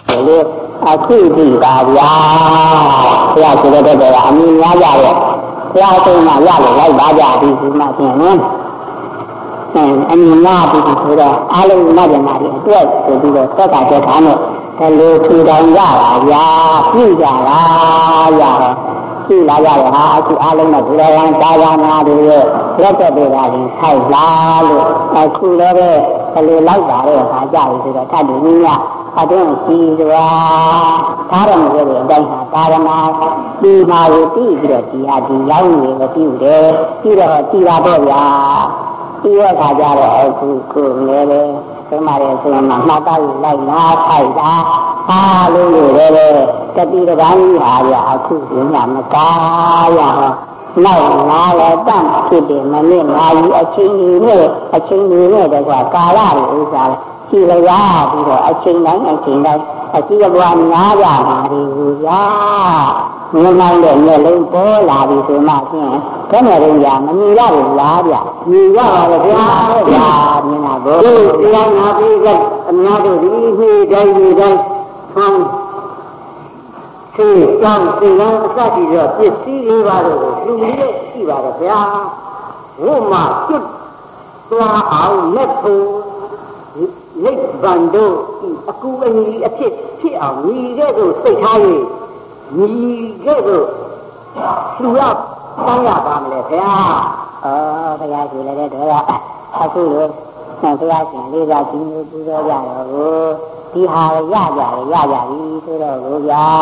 လေအခုဒီပါဗျာဘုရားဆိုတဲ့ကအမြင်များကြရဲ့ဘုရားဆုံးမှရလို့လိုက်ပါကြပြီဒီမှာပြင်နော်အမြင်များပြီဆိုတော့အားလုံးနတ်ဗမာတွေအတွက်ဆိုပြီးတော့သက်ကတက်ထားနဲ့ဘယ်လိုထူထောင်ကြပါဗျာပြုကြပါရတော့ပြုလာကြတယ်ဟာအခုအားလုံးနဲ့ဘုရားဝန်သာသနာတွေရဲ့လက်သက်တွေကလည်းထိုက်လာလို့အခုလည်းပဲဘယ်လိုလိုက်ပါလဲဟာကြပြီဆိုတော့ထပ်တူကြီးများအတွင်းရှိစွာသာရမရဲ့အတိုင်းဟာသာရမဒီမှာကိုပြီးပြီးတော့ဒီဟာဒီရောက်နေကိုပြုတယ်ပြီးတော့ကြည်လာတော့ဗျာပြီးရခါကြတော့အခုကိုလည်းပဲဒီမှာလည်းဆိုမှမှတ်သားလိုက်နာထိုက်တာအားလုံးတွေလည်းတတိတပန်းကြီးဟာဗျာအခုဒီညမကားရဟောနောက်လာလည်းတန့်ဖြစ်တယ်မနစ်နာကြီးအချင်းကြီးနဲ့တကွာကာလတွေဥစ္စာကြည်လျာပြီးတော့အချိန်တိုင်းအကြည့်ဘွားများကြပါလေကိုဗျာမြင်နိုင်တဲ့မျက်လုံးပေါ်လာပြီဆိုမှဖြင့်ဘယ်နဲ့တော့ညာမမြင်ရဘူးလားဗျမြင်ရပါလေဗျာမြင်တာကိုတရားနာပြီးကအများတို့ဒီနေ့တိုင်းဆောင်းသိကြောင်းသိရန်အစရှိတော့ပစ္စည်းလေးပါတော့လူလေးရှိပါတော့ဗျာဝိမကျွတ်သွားအောင်လက်ဖို့နိဗ္ဗာန်တို့အကူအညီအဖြစ်အောင်ညီခဲ့သို့စိတ်ထား၍ညီခဲ့သို့လူရပေါင်းရပါမလဲဗျာဘုရားရှင်လည်းတော့အခုလိုဘုရားရှင်လေးစားကြည့်လို့ပူဇော်ကြတော့ကိုဒီဟာရကြပြီဆိုတော့ကိုဗျာ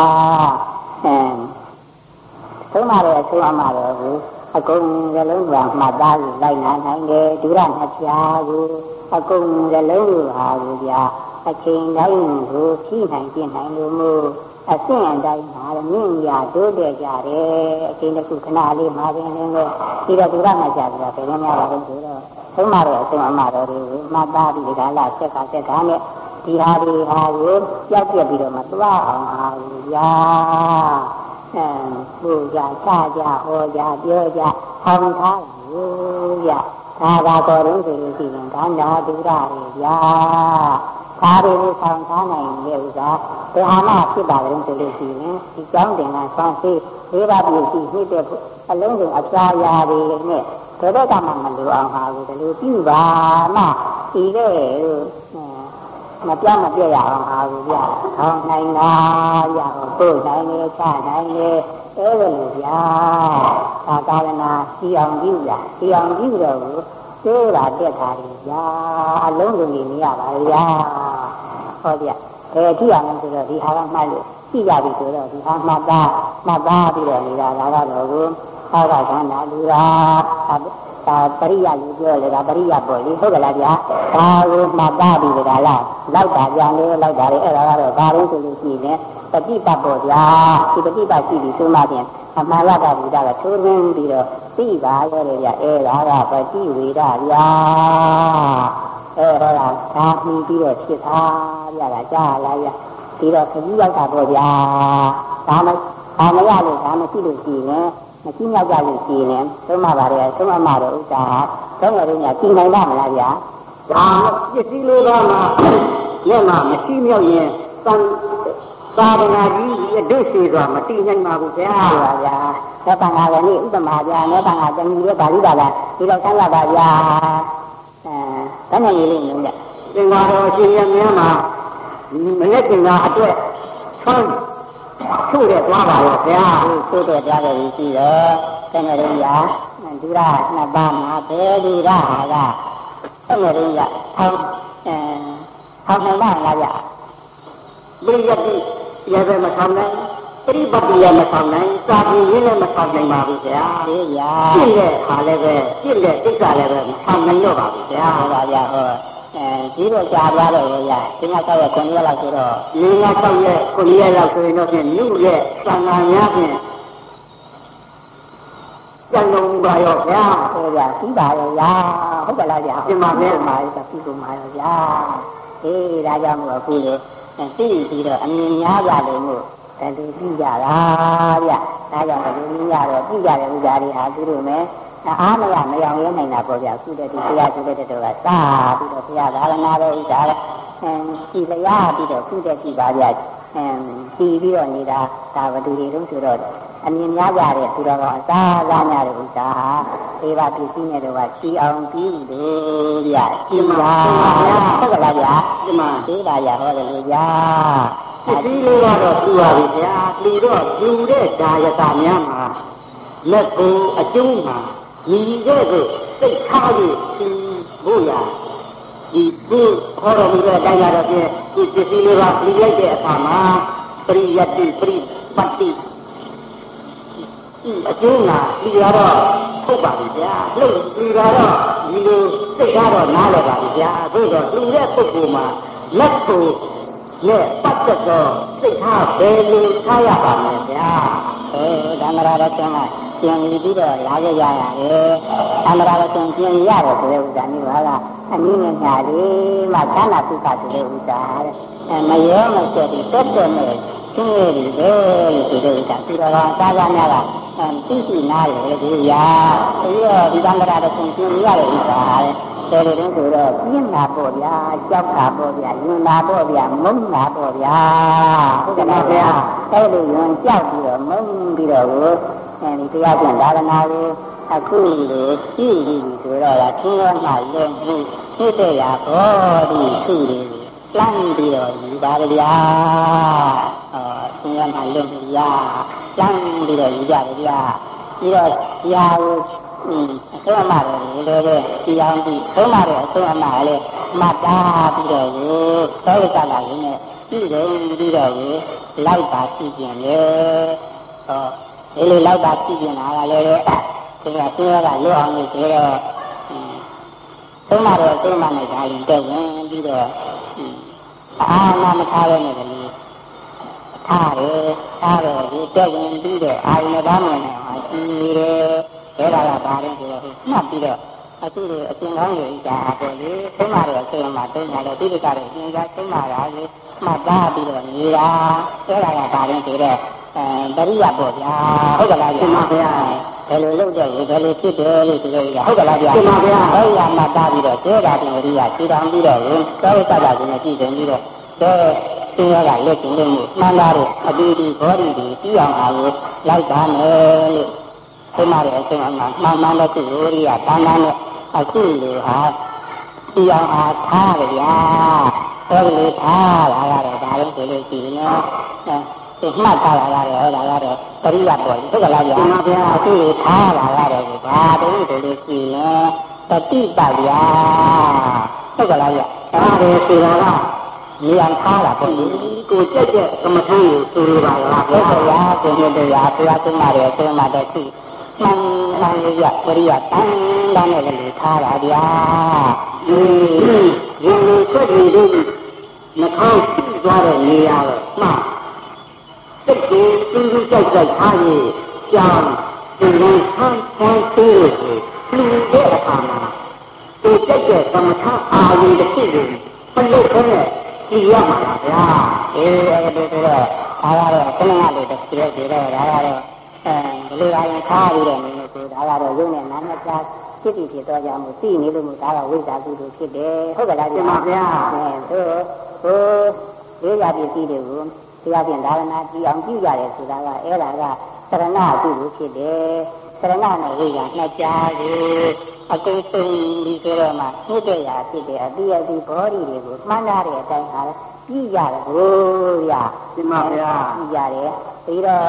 သုံးပါတော့အဆုံးအမတော့ကိုအကုန်ကလုံးကမှတ်သားလိုက်နိုင်တယ်ဒုရနှစ်ဖြာကိုအကုန်ကလုံးဟာကိုဗျာအချိန်တိုင်းကိုဖြည့်နိုင်ပြနိုင်လို့မို့အဆင့်အတိုင်းမှာမြင့်ရတိုးတက်ကြတယ်အချိန်တစ်ခုခဏလေးမှာပင်လည်းဒီတော့ဒုရနှစ်ဖြာဆိုတာဘယ်လိုများပါလဲဆိုတော့သုံးပါတော့အဆုံးအမတော့ကိုမှတ်သားပြီးဒါလားဆက်ကနဲ့ဒီဟာဒီဟာကိုကြောက်ပြက်ပြီးတော့မသွားအောင်ဟာကိုဗျာဘုရားစကြဟောကြပြောကြဟောင်းထားလို့ဗျာဒါပါတော်ရင်ဆိုလို့ရှိရင်ဒါနာဒုရတွေဗျာဒါတွေကိုဆောင်ထားနိုင်တဲ့ဥစ္စာဘယ်ဟာမှဖြစ်ပါကြလို့ဆိုလို့ရှိရင်ဒီကြောင်းတင်ကဆောင်းစေး၄ပါးပြည့်စုံနှိမ့်တဲ့အလုံးစုံအပြာရာတွေနဲ့ဘယ်တော့မှမလိုအောင်ဟာကိုဒီလိုပြုပါမှဒီတဲ့မပြရအောင်ဟာကိုဗျာဟောင်းနိုင်တာရအောင်ပို့နိုင်လေချနိုင်လေအဲ့ဒါလို့ဗျာသာသနာစီအောင်ပြုတော့သိုးတာတက်တာဗျာအလုံးစုံကြီးနေရပါဗျာဟောဗျဘယ်ကြည့်အောင်ဆိုတော့ဒီဟာကမှတ်လို့ကြည့်ရပြီဆိုတော့ဒီဟာမှတ်သားပြီးတော့နေတာဒါကတော့ကိုဟာကခန္ဓာလူရာဒါပရိယလူပြောလေဒါပရိယပေါ်လေဟုတ်ကလားဗျာဒါကိုမှတ်သားပြီးဒါလားလောက်တာပြန်လေလောက်တာလေအဲ့ဒါကတော့ဘာလို့ဆိုလို့ရှိရင်ပฏิပတ်ပေါ်ဗျာဒီပฏิပတ်ရှိပြီဆိုမှပြန်အမှန်ရတာဘုရားကထိုးရင်းပြီးတော့သိပါရဲ့လေဗျာအဲ့ဒါကပฏิဝေဒဗျာအဲ့ဒါကသာပြီးပြီးတော့ဖြစ်သားဗျာလားကြားလားဗျာဒီတော့ခကြီးရောက်တာပေါ့ဗျာဒါမရလို့ဒါမရှိလို့ရှိရင်မကြည့်ရောက်ကြလို့ရှိရင်သုံးမပါတယ်သုံးမတော့ဥစ္စာတော့ရင်းကကြည်နိုင်ပါမလားဗျာဒါပစ္စည်းလေးပါးမှာလက်မှာမရှိမြောက်ရင်သာသနာကြီးအဒိဋ္ဌိဆိုတာမတည်နိုင်ပါဘူးဗျာဗျာသက်ပံဃာလည်းဥပမာဗျာနောပံဃာတဏှီရဲ့ပါဠိပါလားဒီတော့ဆန်းလာပါဗျာဘယ်နဲ့ရေးလို့လဲသင်္ဃာတော်ရှင်ရမြန်းမှာမနေ့ကအတွက်ဆောင်းထို့တဲ့သွားပါရောဗျာထို့တဲ့သွားတယ်ရှိတယ်တဏှရိယဒုရနှစ်ပါးမှာဘယ်ဒုရဟာကတဏှရိယထောင်းနိုင်ပါလားဗျာပရိယတိရဲ့ပဲမဆောင်နိုင်ပရိပတ်တိရဲ့မဆောင်နိုင်စာပြေရင်းလည်းမဆောင်နိုင်ပါဘူးဗျာပြည့်တဲ့ဟာလည်းပဲပြည့်တဲ့တိစ္ဆာလည်းပဲမဆောင်နိုင်တော့ပါဘူးဗျာဟုတ်ပါဗျာဟောဒီတော့ကြာသွားတော့ရဒီမှာ6ရက်9ရက်လောက်ဆိုတော့ဒီမှာ6ရက်9ရက်လောက်ဆိုရင်တော့ဖြင့်လူရဲ့သံဃာများဖြင့်ကျန်လုံးပါရောဗျာဟုတ်ဗျာပြီးပါရောဗျာဟုတ်ကလားဗျာဒီမှာပဲမှာပြီးကုန်ပါရောဗျာအေးဒါကြောင့်မို့အခုလေသိပြီးတော့အမြင်များကြလို့မို့လူပြီးကြတာဗျဒါကြောင့်လူပြီးရတော့ပြီးကြတဲ့ဥစ္စာတွေဟာသူတို့နဲ့အားမရမရောင်ရဲနိုင်တာပေါ့ဗျာအခုတည်းဒီတရားကျတဲ့တော်ကစားပြီးတော့ဘုရားသာသနာတော်ဥစ္စာကြည်လျားပြီးတော့ခုတည်းကြည့်ပါဗျပြီးပြီးတော့နေတာဒါဘယ်သူတွေတုံးဆိုတော့အမြင်များကြတယ်သူတော်ကအစားစားများတဲ့ဥစ္စာအေးပါပြည့်စည်နေတော့ချီအောင်ပြီးတယ်ဗျာချီပါဟုတ်ကလားဗျာဒီမှာသေးတာရဟောတယ်လို့ဗျာဒီလေးကတော့သူပါပြီဗျာဒီတော့ယူတဲ့ဒါယတာများမှာလက်ကိုအကျုံးမှာညီတဲ့ကိုစိတ်ထားပြီးဖို့ရဒီခုခေါ်တော်မူတဲ့အတိုင်းရတော့ပြင်ဒီပစ္စည်းလေးပါပြီးလိုက်တဲ့အခါမှာပရိယတ္တိပရိပတ်တိအကျိုးလားဒီကတော့ထုတ်ပါပြီဗျာလို့ဒီကတော့ဒီလိုစိတ်ထားတော့နားလည်ပါပြီဗျာသို့တော့သူရဲ့ပုဂ္ဂိုလ်မှာလက်ကိုရဲ့ပတ်သက်တော့စိတ်ထားဘယ်လိုထားရပါမလဲဗျာဓမ္မရာတော်ကပြန်ပြီးတော့လာကြရရတယ်ဓမ္မရာတော်ပြန်ရတယ်ဆိုတဲ့ဥစ္စာမျိုးဟာကအနည်းငယ်ညာလေးမှသန္တာပုပ္ပဆိုတဲ့ဥစ္စာမရောမဆက်ပြီးတက်တက်နဲ့ရှင်းရတယ်ဆိုတဲ့ဥစ္စာဒီတော့သာသာများကသိရှိနားလေဒီရာပြီးတော့ဒီသံဃာတော်ပြန်ရတဲ့ဥစ္စာတယ်လေတုန်းဆိုတော့ပြင်းတာပေါ့ဗျာကြောက်တာပေါ့ဗျာယွန်းတာပေါ့ဗျာမုန်းတာပေါ့ဗျာဟုတ်ကဲ့ဗျာအဲ့လိုယွန်းကြောက်ပြီးတော့မုန်းပြီးတော့ဒီတရားကျင့်ဒါရဏကိုအခုလေကြည့်ပြီးဆိုတော့လားသင်္ရောမှလုံးမှုသိတဲ့ရာဘောဒီသူ့လေးလမ်းပြီးတော့ယူပါဗျာသင်္ရောမှလုံးမှုရာလမ်းပြီးတော့ယူကြတယ်ဗျာပြီးတော့ဒီဟာကိုအဆုံးအမတယ်လေဒီအောင်ဒီဆုံးမတယ်အဆုံးအမလည်းမှတ်သားပြီးတော့ရေသောရကလာရင်းနဲ့ပြီးတယ်ပြီးတော့ရေလိုက်ပါကြည့်ပြန်လေဒီလိုလိုက်ပါကြည့်ပြန်တာကလည်းဒီကဆင်းရဲကလွတ်အောင်လို့ဆိုတော့ဆုံးမတယ်အဆုံးအမနဲ့ဒါရင်တက်ရင်ပြီးတော့အာမမထားရနေတယ်လေထားတယ်ဒီတက်ရင်ပြီးတော့အာရုံသားမနဲ့ဟာကြည့်တယ်အဲ့ဒါကဘာလဲဆိုတော့မှတ်ပြီးတော့အခုလိုအရှင်ကောင်းတွေကြာပေါ့လေသုံးပါတော့ဆိုရင်မှသုံးပါတော့ဒီလိုကြတယ်အရှင်ကသုံးပါတာလေမှတ်သားပြီးတော့နေတာအဲ့ဒါကဘာလဲဆိုတော့ပရိယပေါ့ဗျာဟုတ်ကလားဗျာမှန်ပါဗျာဘယ်လိုလုပ်တဲ့ဘယ်လိုဖြစ်တယ်လို့ဆိုလို့ရဟုတ်ကလားဗျာမှန်ပါဗျာဘယ်ရမှတ်သားပြီးတော့သေတာတင်ဝရိယခြေတောင်ပြီးတော့သောဝတ္တတာကိုကြည့်တယ်ပြီးတော့သင်ရကလက်ကျင်လို့မှန်သားတော့အတူတူဘောဓိတွေပြီးအောင်အားလို့လိုက်တာမယ်လို့ဆုံးမတဲ့အဆုံးအမှန်တဲ့သူဝရိယတန်တန်နဲ့အခုလိုဟာဒီအောင်အားထားကြဗျာအဲဒီလိုထားလာရတယ်ဒါလည်းဆိုလို့ရှိရင်ဒီမှတ်ထားလာရတယ်ဟောတာကတော့ပရိယတ်ပေါ်ဟုတ်ကလားဗျာမှန်ပါဗျာအခုလိုထားလာရတယ်ဒါတည်းဆိုလို့ရှိရင်တတိပဗျာဟုတ်ကလားဗျာဒါလည်းဆိုတာကမြေအောင်ထားတာပေါ့ကိုကြက်ကြက်ကမ္မထမ်းကိုဆိုလိုပါလားဟုတ်ကဲ့ဗျာကိုမြတ်တရားဘုရားဆုံးမတယ်ဆုံးမတဲ့သူမှန်ရပရိယတန်တန်နဲ့လည်းထားတာဗျာဒီလိုဆက်ပြီးဒီနှာခေါင်းပြည့်သွားတဲ့နေရာတော့မှစိတ်ကိုသူ့ကြိုက်ထားရင်ကြောင်းဒီလိုဆန်းဆန်းသေးလို့လူတဲ့အခါမှာသူကြက်ကြက်ကမ္မထအာရုံတစ်ခုကိုမလုပ်ခဲနဲ့ကြည့်ရမှာလားဗျာအဲဒီတော့ဒါကတော့ခဏလေးတစ်ပြည့်ပြည့်တော့ဒါကတော့ဒီလိုအရင်ထားပြီးတော့နေလို့ဆိုဒါကတော့ရုပ်နဲ့နာမ်နဲ့ကြားဖြစ်ပြီးဖြစ်တော့ကြောင့်သိနေလို့ဒါကဝိဇ္ဇာကုသိုလ်ဖြစ်တယ်ဟုတ်ကဲ့လားဒီမှာဗျာဒီရပစ္စည်းတွေကိုတရားဖြင့်ဒါရဏကြည်အောင်ပြုရတယ်ဆိုတာကအဲ့ဒါကသရဏကုသိုလ်ဖြစ်တယ်သရဏနဲ့ဝိဇ္ဇာနှစ်ကြားကိုအကုန်စုံပြီးဆိုတော့မှနှိမ့်တဲ့ရာဖြစ်တယ်အတိအကျဘောဓိတွေကိုမှန်းထားတဲ့အတိုင်းဟာကြည့်ရတယ်ဘိုးရဒီမှာဗျာကြည့်ရတယ်ပြီးတော့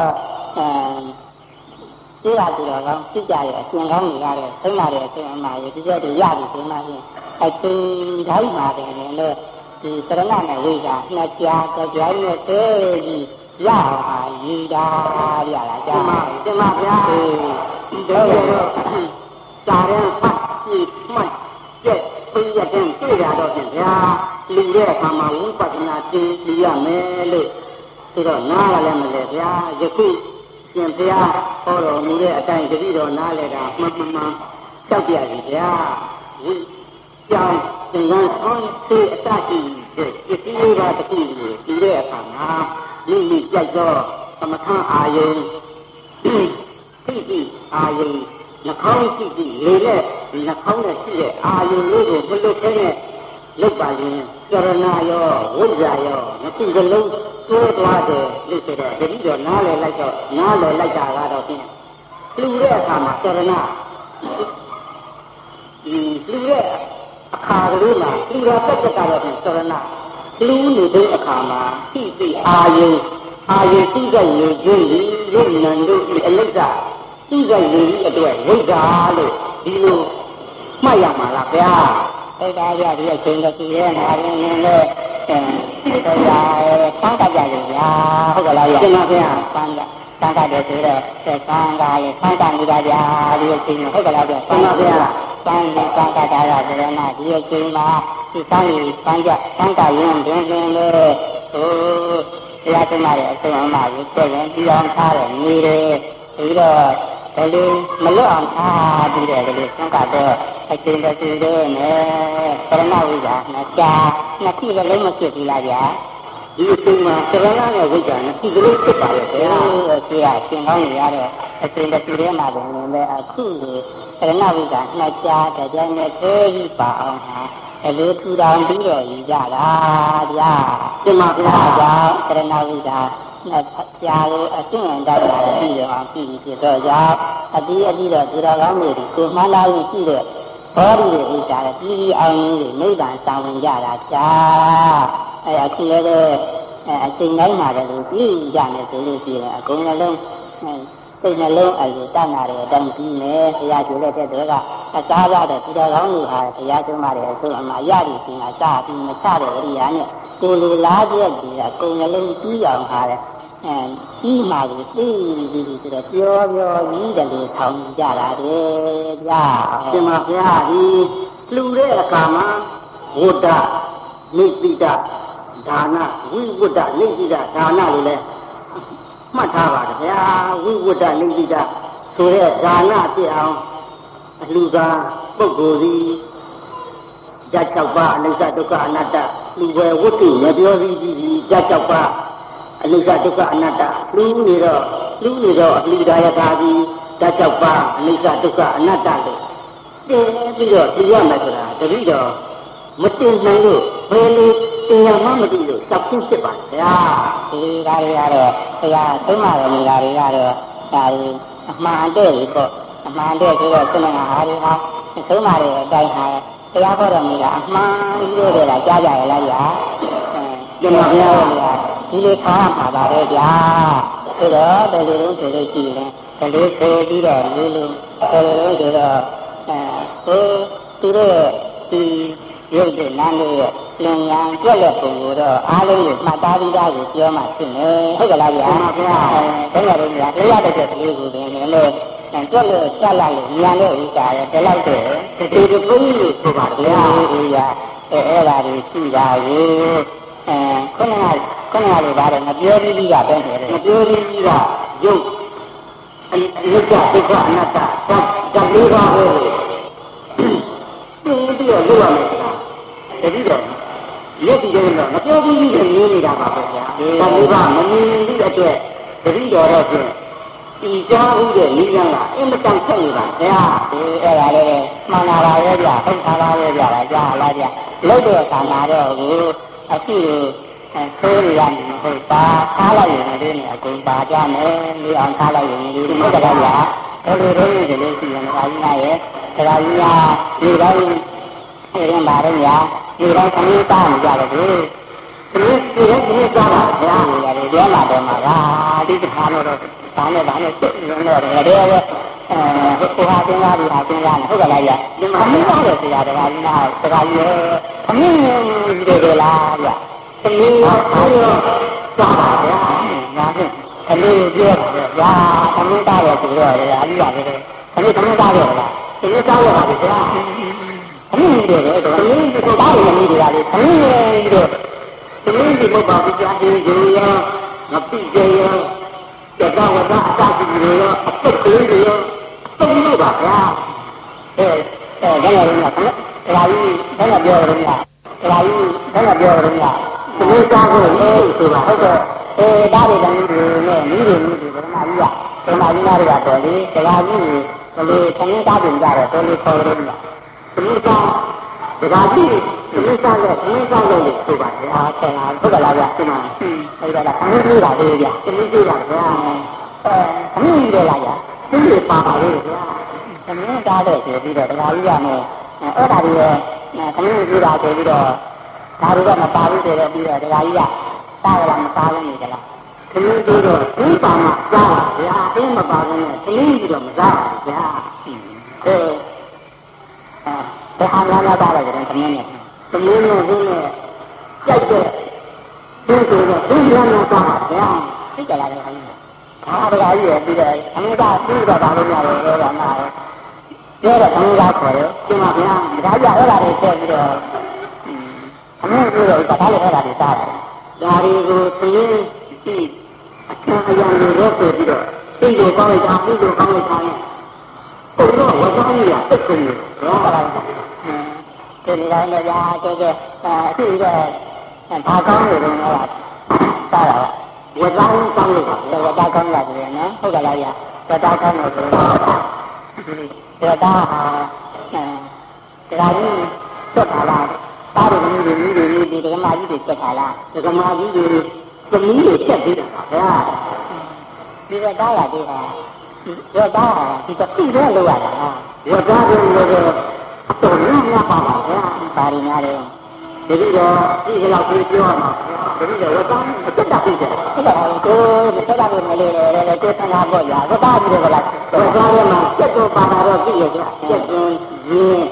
ဒီဟာဒီတော့ကောင်းဖြစ်ကြရဲ့အရှင်ကောင်းနေရတဲ့ဆုံးမတဲ့အရှင်အမရေဒီကျက်တွေရပြီဆိုမှချင်းအရှင်ဓာတ်မှာတယ်လို့ဒီသရဏနဲ့ဝိဇ္ဇာနှစ်ကြားကြောင်းနဲ့တည်းကြီးရဟာယူတာရလားကြာတင်ပါဗျာဒီတော့စာရင်ဖတ်ကြည့်မှတ်ကျက်ပြည့်တဲ့တွေ့ရတော့ဖြင့်ဗျာလူတဲ့အခါမှာဝိပဿနာသင်ပြရမယ်လို့ဆိုတော့နားရလည်းမလဲဗျာယခုရှင်ဘုရားဟောတော်မူတဲ့အတိုင်းတတိတော်နားလဲတာမှန်ကြောက်ပြရစီဗျာဝိကြောင်သင်္ကန်းဆောင်းသေးအတ္တိတဲ့ပစ္စည်းလေးပါတစ်ခုကိုဒီတဲ့အခါမှာမိကြိုက်တော့သမထအာယုံသိအာယုံနှာခေါင်းရှိလေနဲ့နှာခေါင်းနဲ့ရှိတဲ့အာယုံလေးကိုမလွတ်ခဲနဲ့လုပ်ပါရင်ကရဏရောဝိဇ္ဇာရောနှစ်ခုစလုံးသိုးသွားတယ်လို့ဆိုတော့တတိတော်နားလည်လိုက်တာကတော့ဖြင့်လူတဲ့အခါမှာကရဏလူတဲ့အခါကလေးမှာလူတော်တက်တက်ကတော့ဖြင့်ကရဏလူနေတဲ့အခါမှာသိအာယုသိတဲ့ရေချင်းရုပ်နံတို့အလိစ္ဆာသိတဲ့ရေကြီးအတွက်ဝိဇ္ဇာလို့ဒီလိုမှတ်ရမှာလားဗျာအဲ့ဒါကြဒီအချိန်ကစီရဲနာရင်းနဲ့တရားဆန်းကကြရဗျာဟုတ်ကလားဗျာတင်ပါဗျာဆန်းကတယ်ဆိုတော့ဆန်းကရဲ့ဆန်းကနေတာဗျာဒီအချိန်ဟုတ်ကလားဗျာတင်ပါဗျာဆန်းကတာရဆိုတော့ဒီအချိန်မှာဒီဆန်းကရင်ဒင်းလေးဟိုတရားသမားရဲ့အဆုံးအမကိုပြည့်ရင်ပြီးအောင်ထားတယ်နေတယ်ပြီးတော့ဒါလေးမလွတ်အောင်ထားပြီးတယ်ဒါလေးဆန်းကတော့အချိန်တစ်ချိန်လေးနဲ့ပရမဝိဇ္ဇာနှစ်ခုလည်းမဖြစ်ဘူးလားဗျာဒီအချိန်မှာပရမနဲ့ဝိဇ္ဇာနှစ်ခုလုံးဖြစ်ပါရဲ့ဗျာဆရာသင်ကောင်းနေရတဲ့အချိန်တစ်ချိန်လေးမှာလည်းအခုပရမဝိဇ္ဇာနှစ်ကြားတကြိမ်နဲ့သေးပြီးပါအောင်ဟာအလေးထူထောင်ပြီးတော့ယူကြတာဗျာဒီမှာဗျာကြောင့်ပရမဝိဇ္ဇာနဲ့ဆရာကိုအကျင့်ဝင်တတ်တာပြီးတော့အောင်ပြီးဖြစ်တော့ကြောင့်အတိတော့ဒီတော်ကောင်းတွေကိုမှန်းလာလို့ရှိတဲ့ဘောဓိတွေဥစ္စာလည်းပြီးအောင်ကြီးနိဗ္ဗာန်ဆောင်ဝင်ကြတာကြာအခုလည်းအချိန်တိုင်းမှာလည်းပြီးကြမယ်ဆိုလို့ရှိရင်အကုန်လုံးစိတ်နှလုံးအလိုတတ်နာတဲ့အတိုင်းပြီးမယ်ဘုရားကျိုးတဲ့တဲ့ကအစားရတဲ့ဒီတော်ကောင်းတွေဟာဘုရားကျိုးမှာတဲ့အဆုံးအမရည်ရှင်ကစပြီးမချတဲ့ဣရိယာနဲ့ကိုလိုလားပြည့်ပြီးတာကိုယ်နှလုံးပြီးအောင်ဟာတဲ့ပြီးမှကိုသိပြီးဆိုတော့ပြောကြီးတယ်လို့ထောင်ကြတာတဲ့ဗျာရှင်မဘုရားဒီလှူတဲ့အခါမှာဝတ္တနိတိတဒါနဝိဝတ္တနိတိတဒါနလို့လဲမှတ်ထားပါတယ်ဗျာဝိဝတ္တနိတိတဆိုတဲ့ဒါနဖြစ်အောင်အလှူကပုဂ္ဂိုလ်ဒီဓာတ်၆ပါးအနိစ္စဒုက္ခအနတ္တလူပဲဝတ္တုမပြောပြီးဓာတ်၆ပါးအနိစ္စဒုက္ခအနတ္တလူနေတော့အလှူဒါယတာဒီဓာတ်၆ပါးအနိစ္စဒုက္ခအနတ္တလို့တင်ပြီးတော့သိရမယ်ဆိုတာတတိတော့မတင်နိုင်လို့ဘယ်လိုတင်ရမှမသိလို့တောက်ချင်းဖြစ်ပါဗျာဒီကားတွေကတော့ဆရာသုံးပါတယ်နေတာတွေကတော့ဒါအမှန်တဲ့ကြီးပေါ့အမှန်တဲ့ဆိုတော့စနစ်ဟာတွေဟာသုံးပါတယ်အတိုင်းဟာဆရာခေါ်တော်မူတာအမှန်ကြီးလို့လည်းကြားကြရလားဗျာဒီမှာဘုရားကဒီလိုခါမှာပါပဲဗျာဆိုတော့ဘယ်လိုလုပ်ဆိုလို့ရှိရင်ဘယ်လိုဆိုပြီးတော့လူလူဘယ်လိုလုပ်ဆိုတော့သူတို့ဒီရုပ်တဲ့နာမ်လေးရဲ့လင်ညာကြွက်လက်ပုံကိုတော့အားလုံးကိုမှတ်သားပြီးသားကိုပြောမှဖြစ်မယ်ဟုတ်ကလားဗျာမှန်ပါဗျာဘယ်လိုလဲဗျာတရားတစ်ချက်ကလေးကိုလည်းကြွက်လို့ဆက်လိုက်လို့ညာလို့ဥစ္စာရဲ့ဒီလောက်တည်းဒီလိုပုံလို့ဆိုပါဗျာအဲ့ဒါတွေရှိတာကိုခုနကလိုပါတယ်မပြောပြီးကပဲနေတယ်မပြောပြီးကရုပ်အနိစ္စဒုက္ခအနတ္တဓာတ်လေးပါပဲပြီးတော့လုပ်ရမယ်တတိတော့လက်ပြီးတော့မပြောပြီးနေနေတာပါပဲဗျာဓာတ်လေးပါမမြင်ဘူးအတွက်တတိတော်တော့ဖြင့်ဒီကြားဥတဲ့နိလန်းကအင်မတန်ဆက်နေပါဗျာအဲ့ဒါလည်းမှန်ပါရဲ့ဗျာဟုတ်ပါပါရဲ့ဗျာကြားလားဗျာလုပ်တဲ့အခါမှာတော့အခုဆိုးရမယ်ဟုတ်ပါထားလိုက်ရင်လည်းအကုန်ပါကြမယ်ဒီအောင်ထားလိုက်ရင်ဒီဟုတ်ကဲ့ဗျာဘယ်လိုလုပ်ရလဲရှိရင်ဒါကြီးနာရဲ့ဒါကြီးနာဒီတိုင်းရင်ပါတော့ညာဒီတိုင်းခဏသားနေကြတယ်ဒီသားပါဗျာရတယ်ပြောလာတယ်မှာပါဒီခါတော့ဘာနဲ့စိတ်လုံးတော့တယ်တဲ့ဟိုဟာသင်္ကားဒီဟာသင်္ကားနဲ့ဟုတ်ကဲ့လားဗျာဒီမှာမင်းသားတယ်ဆရာဒါကြီးနာဒါကြီးရဲ့အမင်းတွေလားဗျာသမီးအားရောစားပါဗျာဒါဖြင့်အလေးပြောတယ်ဗျာသမီးသားတယ်ဆိုတော့လေအကြီးရတယ်သမီးသားတယ်လားသမီးသားရပါဗျာသမီးတွေလေသမီးကိုသားတယ်သမီးတွေကလေသမီးတွေဒီမပါဘူးကြာဒီရောမပိကြရောတက္ကဝတ္တအတ္တိတွေရောအပုတ်ကလေးတွေရောသုံးလို့ပါဗျာဒါလည်းလည်းဒါကြီးဘာလို့ပြောရလဲဒါကြီးဘာလို့ပြောရလဲသမီးသားကိုလေဆိုတာဟုတ်တော့ဒါတွေလည်းဒီနဲ့မိတွေဗမာကြီးကနာတွေကတော့လေတရားကြီးဘယ်လိုသမီးသားပြင်ကြတော့တော်လေးခေါ်ရတယ်သမီးသားဒါကြည့်သမီးစားတဲ့လို့ဆိုပါဗျာဆယ်လာဟုတ်ကလားဗျာဒီမှာဟုတ်ကဲ့လားသမီးကြီးတာလေးဗျာသမီးကြီးတာဗျာသမီးကြီးတယ်လားဗျာသမီးပါပါလေးဗျာသမီးကားတဲ့ဆိုပြီးတော့တရားကြီးရမယ်အဲ့ဒါကြီးရဲ့သမီးကြီးတာဆိုပြီးတော့ဒါတွေကမပါဘူးဆိုတော့ပြီးတော့တရားကြီးကတားရလားမပါဘူးနေကြလားသမီးကြီးတော့ဒီပါမှာကြားပါဗျာအင်းမပါဘူးနဲ့သမီးကြီးတော့မစားပါဘူးဗျာဘယ်ဟာများများသားလိုက်ကြတယ်သမီးနဲ့ဒီနဲ့ကြိုက်တဲ့ဒီဆိုတော့ဒီများများသားပါဗျာသိကြလားခင်ဗျာဒါတရားကြီးရဲ့ပြီးတော့အမေကပြီးတော့ပါလို့ရတယ်တော့မှာပြောတော့သမီးကခေါ်တယ်ကျမဗျာဒါကြအဲ့ဒါတွေဆက်ပြီးတော့အမေကပြောတော့ဒါလည်းအဲ့ဒါတွေစားတယ်ဒါတွေကိုသိရင်ဒီအခါအရာတွေဆိုပြီးတော့သိလို့ကောင်းလိုက်တာပြီးလို့ကောင်းလိုက်တာနဲ့ပုံတော့ဝါသားကြီးကသိကုန်တယ်ဟုတ်ပါလားဒီလိုတိုင်းလည်းကြာကြဲအခုကဘာကောင်းလို့လဲတော့စားတာဝါသားကောင်းလို့ပါဝါသားကောင်းရတယ်နော်ဟုတ်ကဲ့လားဗျာဝါသားကောင်းလို့ဆိုတော့ဝါသားဟာတရားကြီးသက်တာလားတားတယ်ဒီဓမ္မကြီးတွေသက်တာလားဓမ္မကြီးတွေသမီးတွေတက်ပြီးတာဗျာဒီဝါသားရသေးတာဝါသားဒီတစ်ခုတည်းလောက်ရတာဝါသားတွေလည်းတော်များပါပါဗျာပါရီများတယ်ဒီလိုဒီလောက်ကိုပြောရမှာဒီလိုဝါသားအတက်တာဖြစ်တယ်ဟုတ်ပါဘူးကိုမတက်တာကိုမလေးလေကိုသံဃာပေါ့ဗျာဝါသားပြီးတော့လားဝါသားထဲမှာစက်တော့ပါတာတော့သိရကြစက်သွင်းရင်း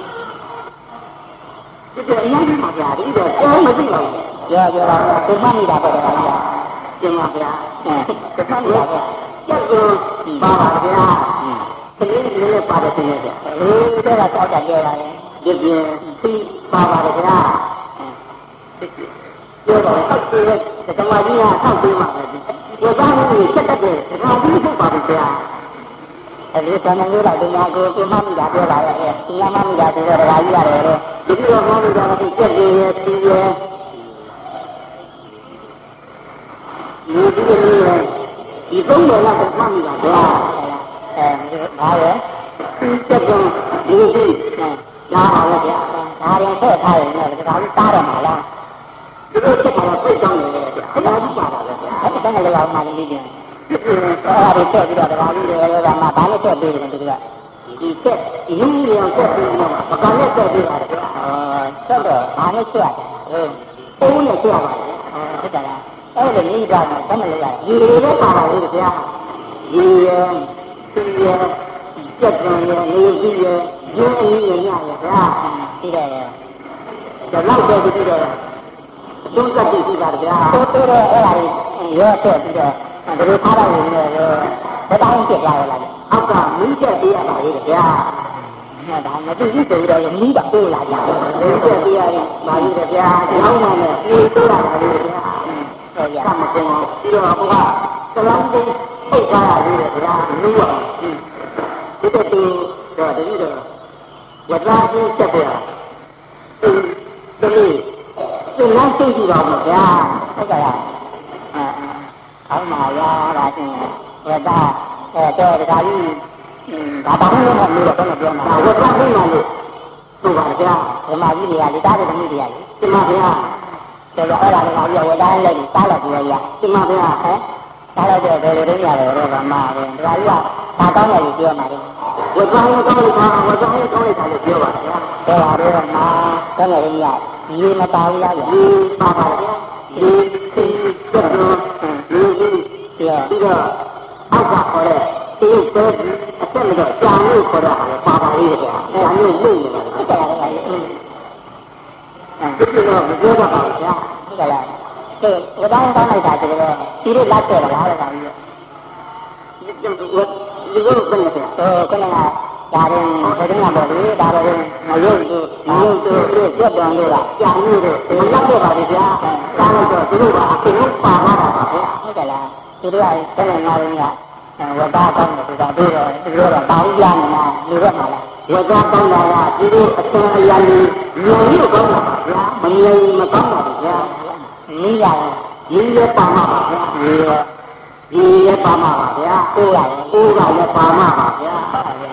ဒီအရင်ကမှဗျာဒီတော့ကျောင်းမသိပါဘူးပြောပါဦးကိုမှတ်မိတာပေါ့ဗျာကျင်ပါဗျာတခါမှပါဗျာစက်သွင်းပါပါဗျာကလေးလေးပါတယ်ဆင်းရဲတယ်ဒါကတောက်တာပြောရတယ်ဒီပြင်သိပါပါတယ်ဗျာပြောတော့အောက်သေးတဲ့ဓမ္မကြီးကအောက်သေးမှာပဲဒီသားကြီးချက်တက်တယ်ဓမ္မကြီးဖြစ်ပါပြီဗျာအဲဒီတန်နေလို့ဒီမှာကိုမှမိတာပြောလာရဲ့ဒီမှာမှမိတာဆိုတော့ဓမ္မကြီးရတယ်ဒီလိုမှမိတာကဒီချက်လေးရဲ့စီရဲ့ဒီပုံတော်ကမှမိတာဗျာဘာလဲစက်ကုန်ဒီလိုလာပါလေဗျာဒါရင်ဆက်ထားရင်လည်းဒါကတားရမှာလားဒီလိုချက်ထားတော့ပြတ်တောင်းနေတယ်ဗျာဒါကြီးပါတာပဲဗျာအဲ့ဒါလည်းအောင်မှလည်းပြီးတယ်အဲ့ဒါတွေဆက်ပြီးတော့ဒါကြီးတွေကမှဘာလို့ဆက်ပြီးတယ်ဒီကဒီဆက်ရင်းရအောင်ဆက်ပြီးတော့ပကနဲ့ဆက်ပြီးပါတယ်ဗျာဆက်တော့ဘာနဲ့ဆက်ရတယ်ပုံနဲ့ဆက်ရပါတယ်ဟုတ်တယ်လားအဲ့ဒါလည်းနေတာတော့ဆက်မလို့ရတယ်ဒီလိုလည်းပါပါလေဗျာဒီသူရစက်ကောင်ရနေကြီးရရင်းအင်းရရရဗျာဒီတော့ဒါတော့ပဲပြီးတော့သုံးသပ်ကြည့်ကြပါဗျာတိုးတော့အဲ့ဒါကြီးရောတော့ပြီးတော့ဒီလိုထားတော့နေရောဘယ်တိုင်းပြစ်လာရလားအောက်ကမီးချက်ပေးရပါလေဗျာဒါမသိဘူးဆိုတော့မီးတော့ပေးလာကြတယ်မီးချက်ပေးရရင်ပါလိမ့်ဗျာဒီအောင်မှလည်းပြေးပေးရပါလေဗျာဟုတ်ရမကောင်းပြီးတော့ဘုရားသလုံးကိုပိတ်ထားရလေဗျာလူရဒီတော့ဒီတော့ဒီတော့ဝဇာကြီးချက်ပြဒီဒီလမ်းသိကြည့်ပါဦးဗျာဟုတ်ကဲ့လားအောင်းမာယာဒါချင်းဝဇာတော့ဒါကြီးဘာတောင်းလို့မလို့တော့ပြောမှာဝဇာသိမှလို့ဟုတ်ပါဗျာဓမ္မကြီးတွေကလေတားတဲ့သမီးတွေကလေဒီမှာဗျာဆိုတော့အဲ့ဒါလည်းငါပြောဝဇာလည်းတားလိုက်ပြီးရဒီမှာဗျာဟဲ့တားလိုက်တော့ဘယ်လိုလုပ်ရတယ်တော့ဗမာပဲဒါကြီးကဘာကောင်းတယ်လို့ပြောမှာလေဝဇာရေးကောင်းလိုက်တာဝဇာရေးကောင်းလိုက်တာလို့ပြောပါဗျာပြောပါတော့မှာကောင်းတယ်ရဒီမပါဘူးလားဗျာဒီပါပါဗျာဒီတော့ပြီးတော့အောက်ကခေါ်တဲ့ဒီပဲအဆက်မတော့ကြာလို့ခေါ်တာပါပါလေးဗျာကြာလို့လို့နေတာဟုတ်တယ်လားဒီတော့မပြောတော့ပါဘူးဗျာဟုတ်တယ်လားကဲဝဇာရေးကောင်းလိုက်တာဆိုတော့ဒီလိုလက်တယ်လားတဲ့ကောင်ကြီးဒီလိုဘယ်နဲ့လဲခဏကဒါရင်ဘယ်တော့မှပေါ့လေဒါတော့မရုပ်တို့ရွတ်တော်လို့ကကြာလို့တော့မလက်တော့ပါဘူးဗျာဒါလို့တော့သူတို့ကအပြင်ပါလာတာပါဗျာဟုတ်တယ်လားသူတို့ကဘယ်နဲ့ငါရင်းကဝတ်သားကောင်းတယ်ဆိုတာတို့တော့သူတို့တော့တောင်းပြနေမှာလူတော့မှာလားဝတ်သားကောင်းတာကသူတို့အစံအရာကြီးညုံလို့ကောင်းတာပါဗျာမမြင်မကောင်းပါဘူးဗျာနည်းရတယ်နည်းရပါမှာပါဗျာဒီရပါမှာပါဗျာကိုယ်ကလည်းပါမှာပါဗျာဟုတ်ပါဗျာ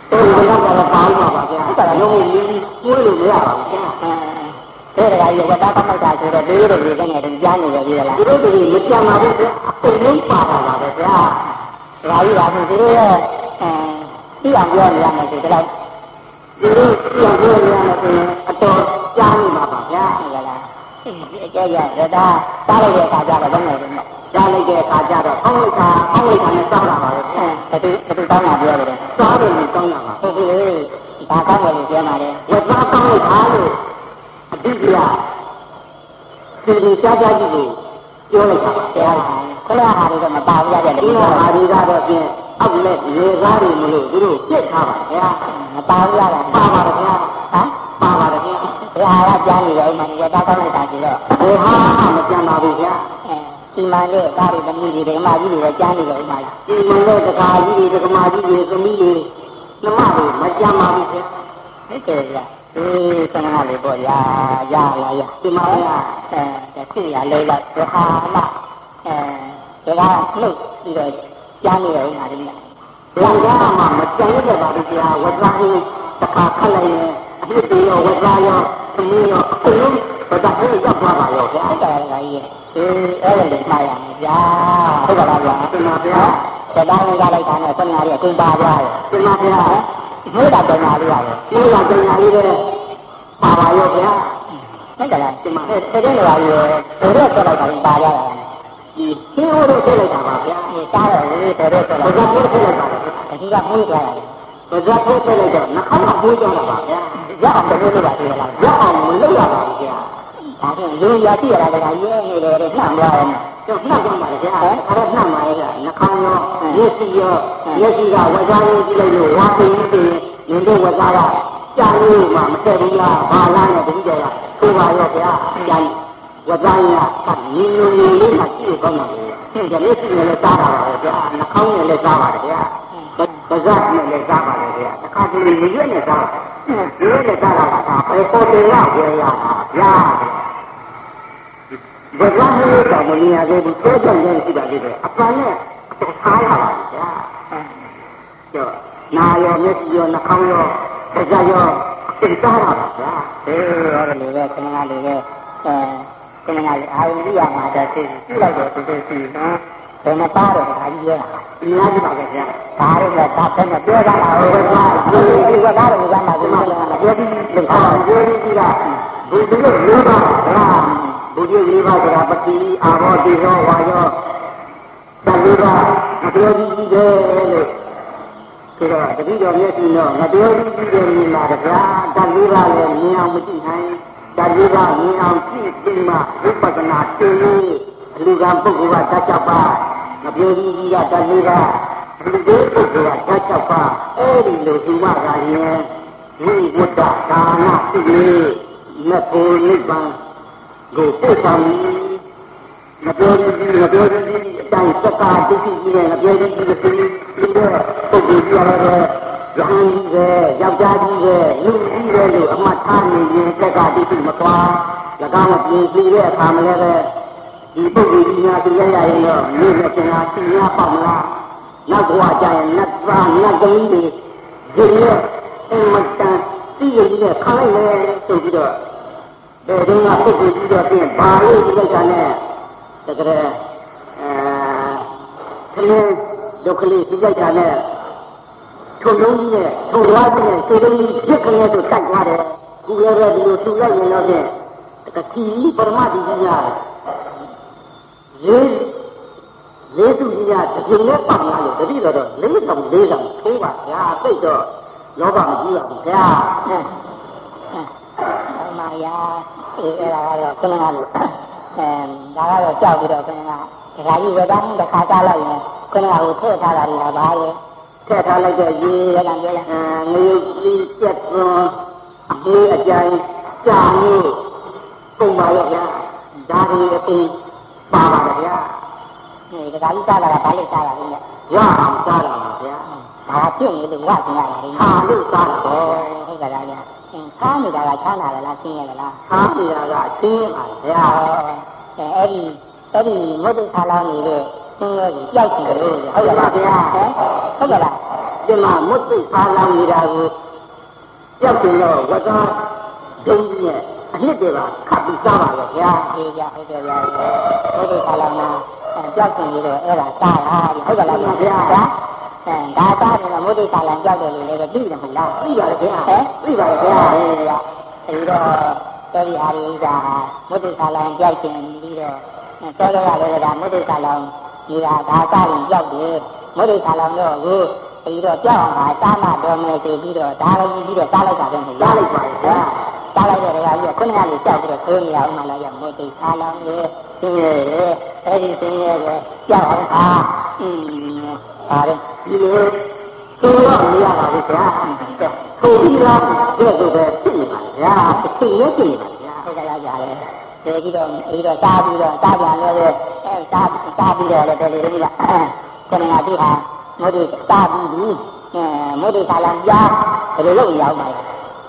တော့ပါပါပါဗျာအဲ့ဒါလုံးဝလေးကိုယ်လို့မရပါဘူးဗျာအဲ့ဒါကရေဝတ်သားကောင်းလိုက်တာဆိုတော့ဒီလိုတွေကနေတူကြားနေကြပြီလားဒီလိုတွေမကြံပါဘူးဗျာအကုန်လုံးပါပါပါပဲဗျာဒါကြီးပါဆိုဒီလိုရဲ့သိအောင်ပြောနေရမယ်ဆိုတော့ဒီလိုသိအောင်ပြောနေရမယ်ဆိုရင်အတော်ကြားနေပါပါဗျာဟုတ်ကလားအကျရရတာစားလိုက်တဲ့အခါကျတော့ဘယ်နဲ့လဲကြားလိုက်တဲ့အခါကျတော့အောင်းလိုက်တာနဲ့စားလာပါပဲဘယ်သူတောင်းတာပြောတယ်စားတယ်လို့တောင်းတာပါဟုတ်ပြီဒါကောင်းတယ်လို့ပြောပါလေဝတ်သားကောင်းလိုက်တာလို့အတိအကျဒီကြားကြည့်လို့ပြောလိုက်တာပါဘုရားခလာဟာတွေတော့မပါဘူးကြတယ်ဒီဟာတွေကတော့ဖြင့်အောက်လက်လေကားတွေမလို့သူတို့ပြစ်ထားပါဗျာမပါဘူးလားပါပါတယ်ဗျာဟမ်ပါပါတယ်ဗျာဘုရားကကြားနေတယ်ဥမာဝတ်သားကောင်းလိုက်တာဆိုတော့ဘယ်ဟာမကြံပါဘူးဗျာဒီမှန်တဲ့ကားတွေသမီးတွေဓမ္မကြီးတွေကြားနေတယ်ဥမာဒီမှန်တဲ့တကားကြီးတွေဓမ္မကြီးတွေသမီးတွေနှမတွေမကြံပါဘူးဗျာဟုတ်ကဲ့ဗျာဆန္ဒလေးပေါ့ရလာဒီမှာတခုရလေးလိုက်ဘဟာမဒါကနှုတ်ပြီးတော့ကြားနေတယ်ဥမာလေးဗျာဘာမှမကြံရပါဘူးဗျာဝတ်သားရင်တခါခက်လိုက်ရင်အဖြစ်တွေရောဝတ်သားရောသမီးရောအကုန်လုံးဘာသာရေးရောက်သွားပါရောဗျာဟုတ်တယ်ကကြီးအဲ့ဒါလေးမှားရမယ်ဗျာဟုတ်ပါလားဗျာဒီမှာဗျာတသားဝင်ကြလိုက်တာနဲ့ဆန္ဒလေးအကုန်ပါသွားတယ်ဒီမှာဗျာဘုရားတော်နာလေးရတယ်ဘုရားတော်နာလေးပဲပါပါရောဗျာဟုတ်တယ်လားဒီမှာတဲ့နေရာကြီးဘုရားဆက်လိုက်တာပါရတာဒီဟင်းဟိုတော့ဆက်လိုက်တာပါဗျာစားတော့လေတဲ့ဆက်လိုက်ဘုရားဆက်လိုက်ပါဒီကမှုသွားတယ်ဘုရားဆက်လိုက်တော့နှခမ်းမပွေးကြတာပါဗျာရအောင်လုပ်လို့ပါသေးလားရအောင်မလုပ်ရပါဘူးဗျာဒါဖြင့်လူရရှိရတာကရဲနေတယ်နှံ့သွားတယ်တော့နှံ့ကြပါလေဗျာအဲ့ဒါနှံ့ပါရဲ့ကနှခမ်းရောမျက်စိရောမျက်စိကဝကြရင်းကြည့်လိုက်လို့ဝါပင်းပြီးနင်တို့ဝကြရကြာလို့မှမထည့်ဘူးလားဘာလားနဲ့တတိယကဆိုပါရောဗျာကြာဝကြရကညီညွတ်လေးမှကြည့်ကောင်းပါလေဒီမျက်စိနဲ့လည်းစားတာပါဗျာနှခမ်းနဲ့လည်းစားပါတယ်ဗျာပါးစပ်နဲ့လည်းစားပါတယ်ဗျာတစ်ခါတလေရွက်နဲ့စားရွက်နဲ့စားတာကပဲပေါ်တယ်လားဝယ်ရတာဗျာဘယ်လိုမျိုးတော့မမြင်ရသေးဘူးတိုးကြံနေရှိပါသေးတယ်အပန်းနဲ့တော့စားရပါဗျာကျော်နာရောမျက်စိရောနှာခေါင်းရောပါးစပ်ရောသိစားရပါဗျာဟုတ်တယ်လေခဏလေးပဲခဏလေးအာရုံကြည့်ရမှာတော့သိကြည့်လိုက်တော့သိသိနော်ဘယ်မှာပါတော့ဒါကြီးရဲတာအများကြီးပါပဲဗျာဒါတော့ကဒါဖက်နဲ့ပြောကြတာဟုတ်ကဲ့ဒီကသားတော့ကမှဒီမှာပြောပြီးလို့ပြောပြီးကဘုသူတို့လေးပါဗျာဘုသူလေးပါဆိုတာပတိအာဘောတိရောဝါရောတလေးပါမပြောပြီးတယ်လို့ဆိုတော့တတိတော်မျက်စိတော့မပြောပြီးတယ်မြင်ပါဗျာတလေးပါလည်းမြင်အောင်မကြည့်နိုင်တလေးပါမြင်အောင်ကြည့်ပြီးမှဝိပဿနာသိလို့အလူကံပုဂ္ဂိုလ်ကတတ်ချက်ပါမပြောကြီးကြီးကတလေးပါလူတွေပုဂ္ဂိုလ်ကတတ်ချက်ပါအဲ့ဒီလိုဒီမှာကရင်ဝိဝတ္တဒါနသိလေးမဖို့နိဗ္ဗာန်ကိုပို့ဆောင်မပြောကြီးအတိုင်းစကားသိကြီးနဲ့မပြောကြီးဒီလိုလူတွေပုဂ္ဂိုလ်ကြရတယ်ရဟန်းကြီးပဲယောက်ျားကြီးပဲလူကြီးပဲလို့အမှတ်ထားနေရင်တက်ကသိသိမသွား၎င်းပြင်စီတဲ့အခါမလဲပဲဒီပုဂ္ဂိုလ်ကြီးများသိရရင်တော့လူနဲ့ကျင်လာသိရပေါ့မလားနောက်ဘဝကျရင်နတ်သားနတ်သမီးတွေဒီလိုအမှန်တန်သိရည်နဲ့ခါလိုက်လေဆိုပြီးတော့ဒီကပုဂ္ဂိုလ်ကြီးတော့ပြင်ဘာလို့ဒီကိစ္စနဲ့တကယ်ခလေးဒုက္ခလေးသိကြတာနဲ့ထုံလုံးကြီးနဲ့ထုံသွားပြီးနဲ့စေတုံးကြီးဖြစ်ခလေးဆိုတတ်သွားတယ်ခုလည်းပဲဒီလိုသိလိုက်ရင်တော့ဖြင့်တတိပရမတိကြီးများရေးသူကြီးကတကယ်နဲ့ပတ်လာလို့တတိတော်တော့၄ဆောင်ထိုးပါဗျာသိတော့လောဘမကြီးပါဘူးဗျာအမယာအဲ့ဒါကတော့ခဏလို့ဒါကတော့ကြောက်ပြီးတော့ခဏကဒါကြီးဝေဒန်းတစ်ခါကြားလိုက်ရင်ခဏကဟိုထည့်ထားတာလည်းပါရဲ့ထည့်ထားလိုက်တဲ့ရေရကပြောလိုက်ငရုတ်ကြီးပြက်သွန်းအမေးအကြိုင်ကြာလို့ပုံပါရဲ့ဗျာဒါတွေအပြင်ပါပါတယ်ဗျာဒီကကြီးစားတာကဘာလို့စားတာလဲရအောင်စားတာပါဗျာဒါပြည့်နေလို့ရပြန်လာတယ်ဟာလို့စားတာဟုတ်ကဲ့ဗျာစားနေတာကချမ်းသာတယ်လားရှင်းရလားစားနေတာကရှင်းရပါဗျာအဲ့ဒီမုဒ္ဒဆာလောင်းနေတဲ့ရှင်းရကြီးကြောက်ချင်လို့ဟုတ်ကဲ့ဗျာဟုတ်ကဲ့လားဒီမှာမုတ်သိခါလောင်နေတာကိုကြောက်တယ်တော့ဝတ်သားဒုံကြီးရဲ့အနှစ်တွေပါခတ်ပြီးစားပါလေဗျာအေးကြဟုတ်တယ်ဗျာမုတ်သိခါလောင်မှာကြောက်တယ်ပြီးတော့အဲ့ဒါစားတာဟုတ်ကလားဗျာဒါစားတယ်မုတ်သိခါလောင်ကြောက်တယ်လို့လည်းသိတယ်မဟုတ်လားသိပါလေဗျာသိပါလေဗျာအဲဒီတော့တော်ဒီဟာဒီဥစ္စာမုတ်သိခါလောင်ကြောက်ခြင်းပြီးတော့တော်ရရတယ်ဒါမုတ်သိခါလောင်နေတာဒါစားရင်ကြောက်တယ်မုတ်သိခါလောင်တော့ကိုပြီးတော့ကြောက်အောင်ဟာစားမှတော်မယ်ဆိုပြီးတော့ဒါလည်းပြီးတော့စားလိုက်တာပဲမဟုတ်လားစားလိုက်ပါဗျာစားလိုက်တဲ့ကကြီးခုနကလေးကြောက်ပြီးတော့ဆိုးနေတာဥမာလည်းရမုတ်သိခါလောင်ရဲ့သင်ရဲ့အဲ့ဒီသင်ရဲ့ကြောက်အောင်ဟာပါတယ်ဒီလိုသိတော့မရပါဘူးဗျာသိပြီးတော့ဒီလိုပဲသိနေပါဗျာသိရသိနေပါဗျာဟုတ်ကဲ့ကြားတယ်ဒီတော့စားပြီးတော့စားပြန်လို့စားပြီးတော့လည်းတော်လေလေးကခဏကဒီဟာမုဒိစားပြီးမုဒိခါလောင်ကြားဘယ်လိုလုပ်ရောက်ပါလဲ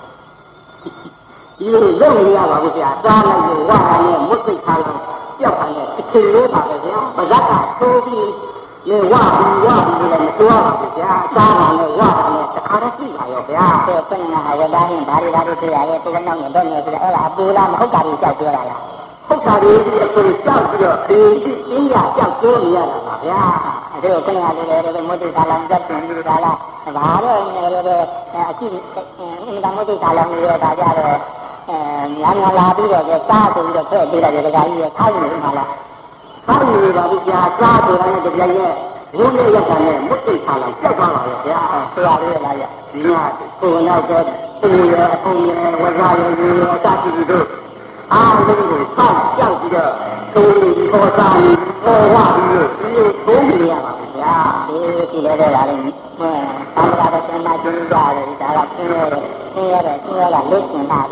ဒီလိုလုပ်နေရပါဘူးဗျာစားလိုက်လို့ဝါတာနဲ့မုဒိခါလောင်ပြောက်တာနဲ့အချိန်လေးပါပဲဗျာပဇက်ကသိုးပြီးလေဝါပြီးလည်းမပြောပါဘူးဗျာစားတာနဲ့ဝါတာနဲ့တခါတည်းသိပါရောဗျာဆိုခဏကဝတ်သားရင်ဒါတွေတွေ့ရတယ်ပုံနှောင်းနဲ့တော့နေဆိုတော့အဲ့ဒါအပူလားမဟုတ်တာတွေကြောက်ပြောတာလားဟုတ်တာတွေအခုကြောက်ပြီးတော့အေးအင်းရကြောက်ပြောနေရတာပါဗျာအဲ့ဒါခဏကလည်းမုဒိခါလောင်ကြောက်တယ်ဒီကလာဘာတော့လည်းအကြည့်အင်တာမုဒိခါလောင်နေတော့ဒါကြတော့ညာလာပြီးတော့စားဆိုပြီးတော့ထည့်ပေးလိုက်တယ်ဒါကြီးခိုင်းနေမှာလားခိုင်းနေပါဘူးဗျာစားဆိုတာနဲ့တပြိုင်ရဲ့ဘုန်းကြီးရက်တာနဲ့မုဒိခါလောင်ကြောက်သွားပါရဲ့ဗျာဆရာလေးလားဗျာဒီကကိုယ်နောက်တော့သူ့ရဲ့အုံရဲ့ဝဇာရဲ့ရေရဲ့အတတိတို့အားလုံးကိုစောင့်ကြောက်ပြီးတော့သိုးပြီးပေါ်စားပြီးပေါ်ဝပြီးလို့ဒီလိုသုံးနေရပါဗျာဒီလည်းတဲ့ဒါလည်းသာမရာဆန္ဒကျင်းကြတယ်ဒါကဆင်းရဲလက်ကျင်လာပြီဟုတ်ကလားဗျာ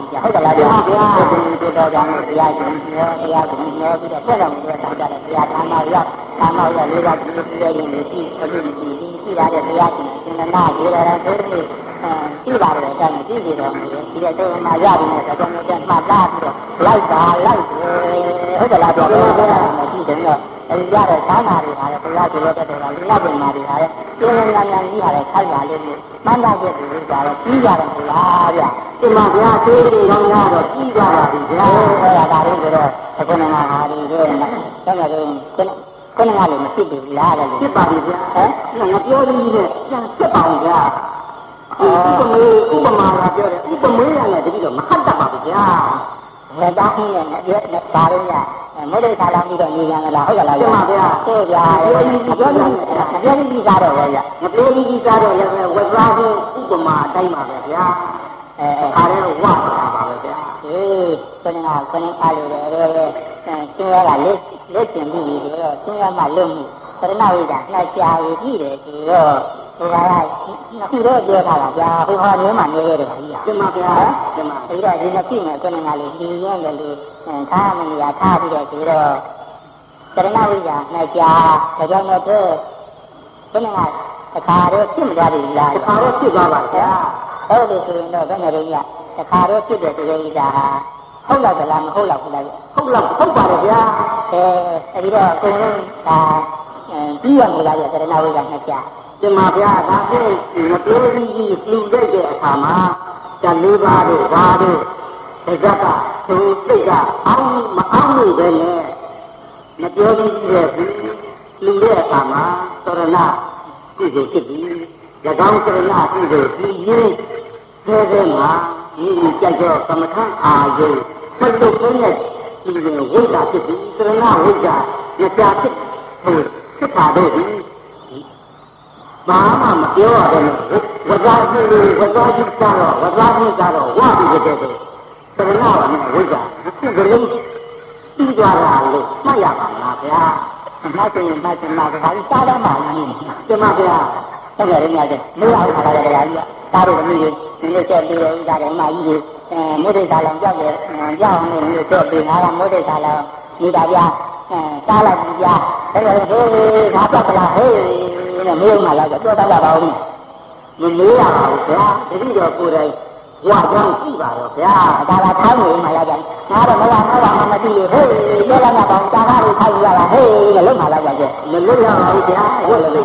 ဒီတော့ကြောင့်တရားကျင့်ပြောပြီးတော့ဆက်တော်ပြီးတော့တောင်းကြတယ်တရားဓမ္မရောက်လေးကဒီလိုပြည့်ရင်ဒီရှိရတဲ့တရားကျင့်သင်္နာဒီရတဲ့ဆိုပြီးကြည့်ပါတယ်အကြောင်းကြည့်ပြီးတော့ဒီတဲ့တော့မှရပြီနဲ့ဒါကြောင့်လည်းမှတ်လာပြီးတော့လိုက်ဟုတ်တယ်လားဗျာဒီတယ်တော့အဲဒီရတဲ့သာနာတွေဟာလည်းတရားကျင့်တဲ့တော်ကလူနာပြင်မာတွေဟာလည်းကျင်းလန်းကြီးဟာလည်းခိုက်ပါလိမ့်မယ်မှန်တာပြည့်ပြီးကြတော့ပြီးကြတယ်မလားဗျာဒီမှာဗျာသေးသေးကောင်းတော့ပြီးကြပါပြီဗျာအဲ့ဒါဒါတွေတော့အခုနကဟာဒီတော့ဆက်ရတော့ခုနကလည်းမဖြစ်ဘူးလားတဲ့ဖြစ်ပါပြီဗျာငါပြောရင်းနဲ့ဆက်ပါအောင်ဗျာဥပမာကပြောတယ်ဥပမေးရလည်းတတိတော့မဟတ်တတ်ပါဘူးဗျာဝေသားင်းနဲ့ဒါရင်းရမုဒိခါလောင်ပြီးတော့ညီရံလားဟုတ်ကလားဗျာမှန်ပါဗျာဟုတ်ဗျာပြောပြီးစားတော့ဗျာမပြောပြီးစားတော့လည်းဝေသားင်းဥပမာအတိုင်းပါပဲဗျာအားလည်းဝါပါပဲဗျာခုနကအားလို့လည်းဆင်းရဲတာလက်ကျင်ပြီးပြီးတော့ဆင်းရဲမှလွတ်မှုသရဏဝိဒနှက်ရှာကိုကြည့်တယ်ဆိုတော့ဟိုကခုတော့ပြောထားတာဗျာဟိုဟာမျိုးမှနေရတယ်ဗျာကျမဗျာကျမပြီးတော့ဒီနှစ်ခုနဲ့ခုနကလေးဒီရဲတယ်လို့ထားမနေရထားပြီးတော့ဆိုတော့သရဏဝိဒနှက်ရှာဒါကြောင့်တော့ခုနကတခါတော့ဖြစ်မသွားဘူးလားတခါတော့ဖြစ်သွားပါဗျာအဲ့လိုဆိုရင်တော့ဘယ်နဲ့လဲညတခါတော့ဖြစ်တဲ့ဒီကိစ္စဟာဟုတ်လားလားမဟုတ်လားဘူးလားဟုတ်ပါတယ်ဗျာအဲဒီတော့အကုန်လုံးဒါပြီးရမလားရဲ့သရဏဝိဒနှက်ရှာဒီမှာဗျာဒါဖြင့်မပြောပြီးလူလိုက်တဲ့အခါမှာဇလေးပါးတို့ဓာတ်တို့တက္ကကသူစိတ်ကအောင်းမအောင်လို့ပဲနဲ့မပြောပြီးတဲ့လူတဲ့အခါမှာသရဏပြုစုဖြစ်ပြီး၎င်းသရဏပြုစုပြီးရင်းသေးမှာဒီကြိုက်တော့ကမ္မထအာယုဆက်လုပ်တဲ့ဒီဝိဒ္ဓဖြစ်ပြီးသရဏဝိဒ္ဓရကြာဖြစ်ဖြစ်တာတော့ဒီဘာမှမပြောရဘူးဝဇာကြီးကတော့ဝပြီးတဲ့တဲ့သရဏဝနဲ့ဝိဇ္ဇာအခုကလေးပြီးသွားတာလို့မှတ်ရပါလားဗျာမှတ်ရင်မှတ်ချင်မှာဒါကြီးစားရမှာလားကျမဗျာဟုတ်ကဲ့ညတဲ့မရဘူးခါလာတယ်ဗျာစားလို့မရဘူးဒီချက်ပြီးတယ်ဥစားတယ်အမကြီးတွေမုဒိသာလောင်ကြောက်တယ်ကြောက်အောင်လို့မျိုးချက်ပြီးငါကမုဒိသာလောင်နေတာဗျာစားလိုက်ပြီဗျာဒါကြတော့ဟေးငါပတ်ကလားဟေးနဲ့မေးမှလာကြပြောတတ်ပါဦးမမေးရပါဘူးဗျာတတိတော်ကိုယ်တိုင်ဝါကြောင်းကြည့်ပါတော့ဗျာဒါကထားနေမှလာကြငါတော့မလားမသိဘူးဟေးပြောလိုက်မှပေါင်းတာကားကိုခိုင်းရတာဟေးနဲ့လုံးမှလာကြမလုံးရပါဘူးဗျာဟုတ်လေ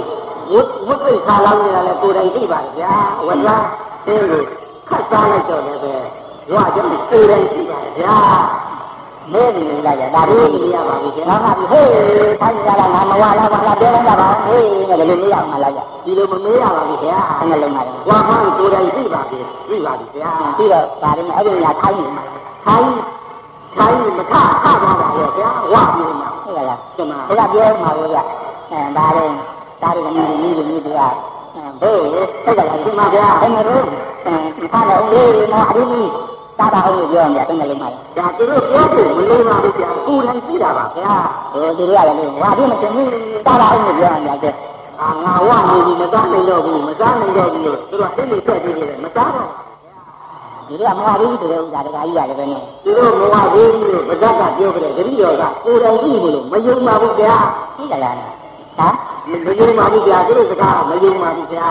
ဝတ်ပိတ်ခါလောင်းနေတာလည်းကိုယ်တိုင်သိပါဗျာဝတ်လားသင်ကိုခတ်စားလိုက်တော့လည်းပဲရွာကြောင့်ကိုယ်တိုင်သိပါဗျာမဲနေလိုက်ကြဒါလေးနေရပါဘူးကျွန်တော်ကဟေးထိုင်ကြတာငါမဝလာပါလားပြောနေတာပါဟေးနဲ့ဘယ်လိုမရအောင်လိုက်ကြဒီလိုမမေးရပါဘူးဗျာအငလုံးပါတယ်ဝါဟောင်းကိုယ်တိုင်သိပါပြီသိပါပြီဗျာပြီးတော့ဒါလေးနဲ့အဲ့ဒီညာထိုင်နေမှာထိုင်မထထသွားပါရဲ့ဗျာဝါပြီးမှာဟုတ်လားကျွန်မဒါကပြောမှာလို့ဗျဒါလေးမျိုးတွေကဘို့ဟုတ်ကဲ့ဒီမှာဗျာအဲ့လိုဒီခါတော့လေးနော်အရင်သာသာအောင်ပြောရမယ်အဲ့လိုမှဒါသူတို့ပြောဖို့မလိုပါဘူးဗျာကိုယ်တိုင်သိတာပါဗျာဟိုသူတို့ကလည်းဝါပြမစင်ဘူးသာသာအောင်ပြောရမယ်ကျငါဝနေပြီမစားနိုင်တော့ဘူးလို့သူတို့ကသိနေဆက်ပြီးတယ်မစားတော့ဒီကမဝဘူးဆိုတဲ့ဥစ္စာတခါကြီးရတယ်ပဲနဲ့သူတို့မဝဘူးလို့ဗဇက်ကပြောကြတယ်ဂရိတော်ကကိုယ်တိုင်သိလို့မယုံပါဘူးဗျာသိကြလားဟာမယုံပါဘူးဗျာသူတို့စကားမယုံပါဘူးဗျာ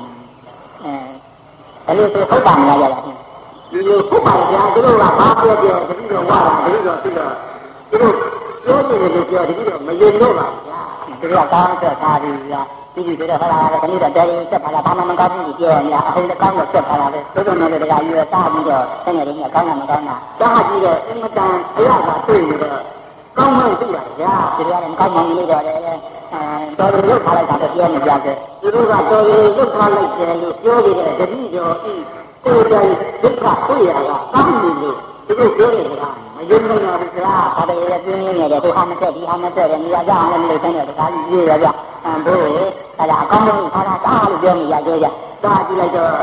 အဲ့လိုဆိုဟုတ်ပါမလားကြလားဒီလိုဟုတ်ပါဗျာသူတို့ကဘာပြောတတိတော်ဝါတာတတိတော်ပြီးတော့သူတို့ပြောနေတယ်လို့ပြောတတိတော်မယုံတော့ပါဗျာသူတို့ကကောင်းဆက်ထားပြီးဗျာဒီလိုတော့ဟလာတယ်ခဏတော့တယ်ဆက်ထားတာဘာမှမကောင်းဘူးပြောနေအဟိုလည်းကောင်းတော့ဆက်ထားတာပဲသို့တော်လည်းတကယ်ကြီးစားပြီးတော့တကယ်ကြီးကောင်းတာမကောင်းတာစားပြီးတော့အင်မတန်အရသာတွေ့နေတော့ကောင်းမှသိပါဗျာဒီလိုလည်းကောင်းမှမလို့တော့တယ်တော်တော်လုတ်ထားလိုက်တာပြောနေကြတယ်သူတို့ကတော်တော်လုတ်ထားလိုက်တယ်လို့ပြောနေတယ်တတိတော်ဤကိုယ်တိုင်ဒုက္ခတွေ့ရတာကောင်းနေလို့သူတို့ပြောနေကြတာမယုံနိုင်ပါဘူးဗျာဒါတည်းလည်းပြင်းနေတယ်သူဟာမတက်ဒီဟာမတက်တယ်နေရာကြအောင်လည်းမလုပ်တဲ့တခါကြီးပြေးရဗျာဘိုးအဲ့ဒါအကောင်းဆုံးထားတာစားလို့ပြောနေကြကြစားကြည့်လိုက်တော့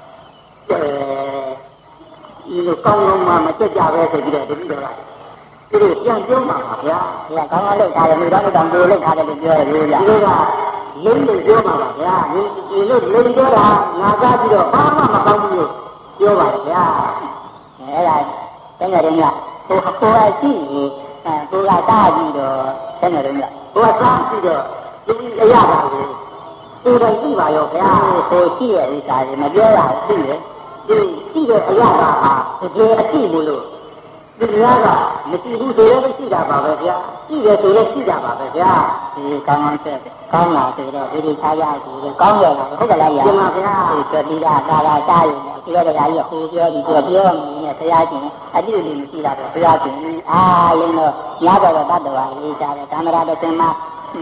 ဒီလိုကောင်းလုံးမှမတက်ကြပဲဆိုပြီးတော့တတိတော်ကသူတို့ပြန်ပြောမှာပါဗျာဒီကကောင်းကောင်းလုပ်ထားတယ်မိသားစုတောင်ကိုလုပ်ထားတယ်လို့ပြောတယ်လို့ဗျာဒီကလုံးလို့ပြောမှာပါဗျာဒီလိုလိန်ပြောတာငါသားပြီးတော့ဘာမှမကောင်းဘူးလို့ပြောပါဗျာအဲ့ဒါတကယ်တော့ဟိုကိုယ်ရှိကိုယ်ကစားပြီးတော့တကယ်တော့ကိုယ်ကစားပြီးတော့ဒီအရာပါကိုသူတို့သိပါရောဗျာဟိုရှိရဲ့ဥစ္စာတွေမပြောရဘူးသိတယ်ဒီရှိတဲ့အရာကဟာဒီအရှိလို့ဒီကမရှိဘူးဆိုလည်းရှိတာပါပဲဗျာရှိတယ်ဆိုလည်းရှိတာပါပဲဗျာဒီကောင်းကောင်းဆက်ကောင်းလာဆိုတော့ဒီခြားရဆိုတော့ကောင်းရတာဟုတ်ကလားဗျာဒီမှာဗျာဒီတိကသာသာစားရင်ဒီလိုတကားကြီးဟိုပြောဒီပြောနေဆရာချင်းအတိအကျမရှိတာတော့ဆရာချင်းအားလုံးတော့ညတော့တတ်တော်လေးစားတယ်ကင်မရာတော့သင်မ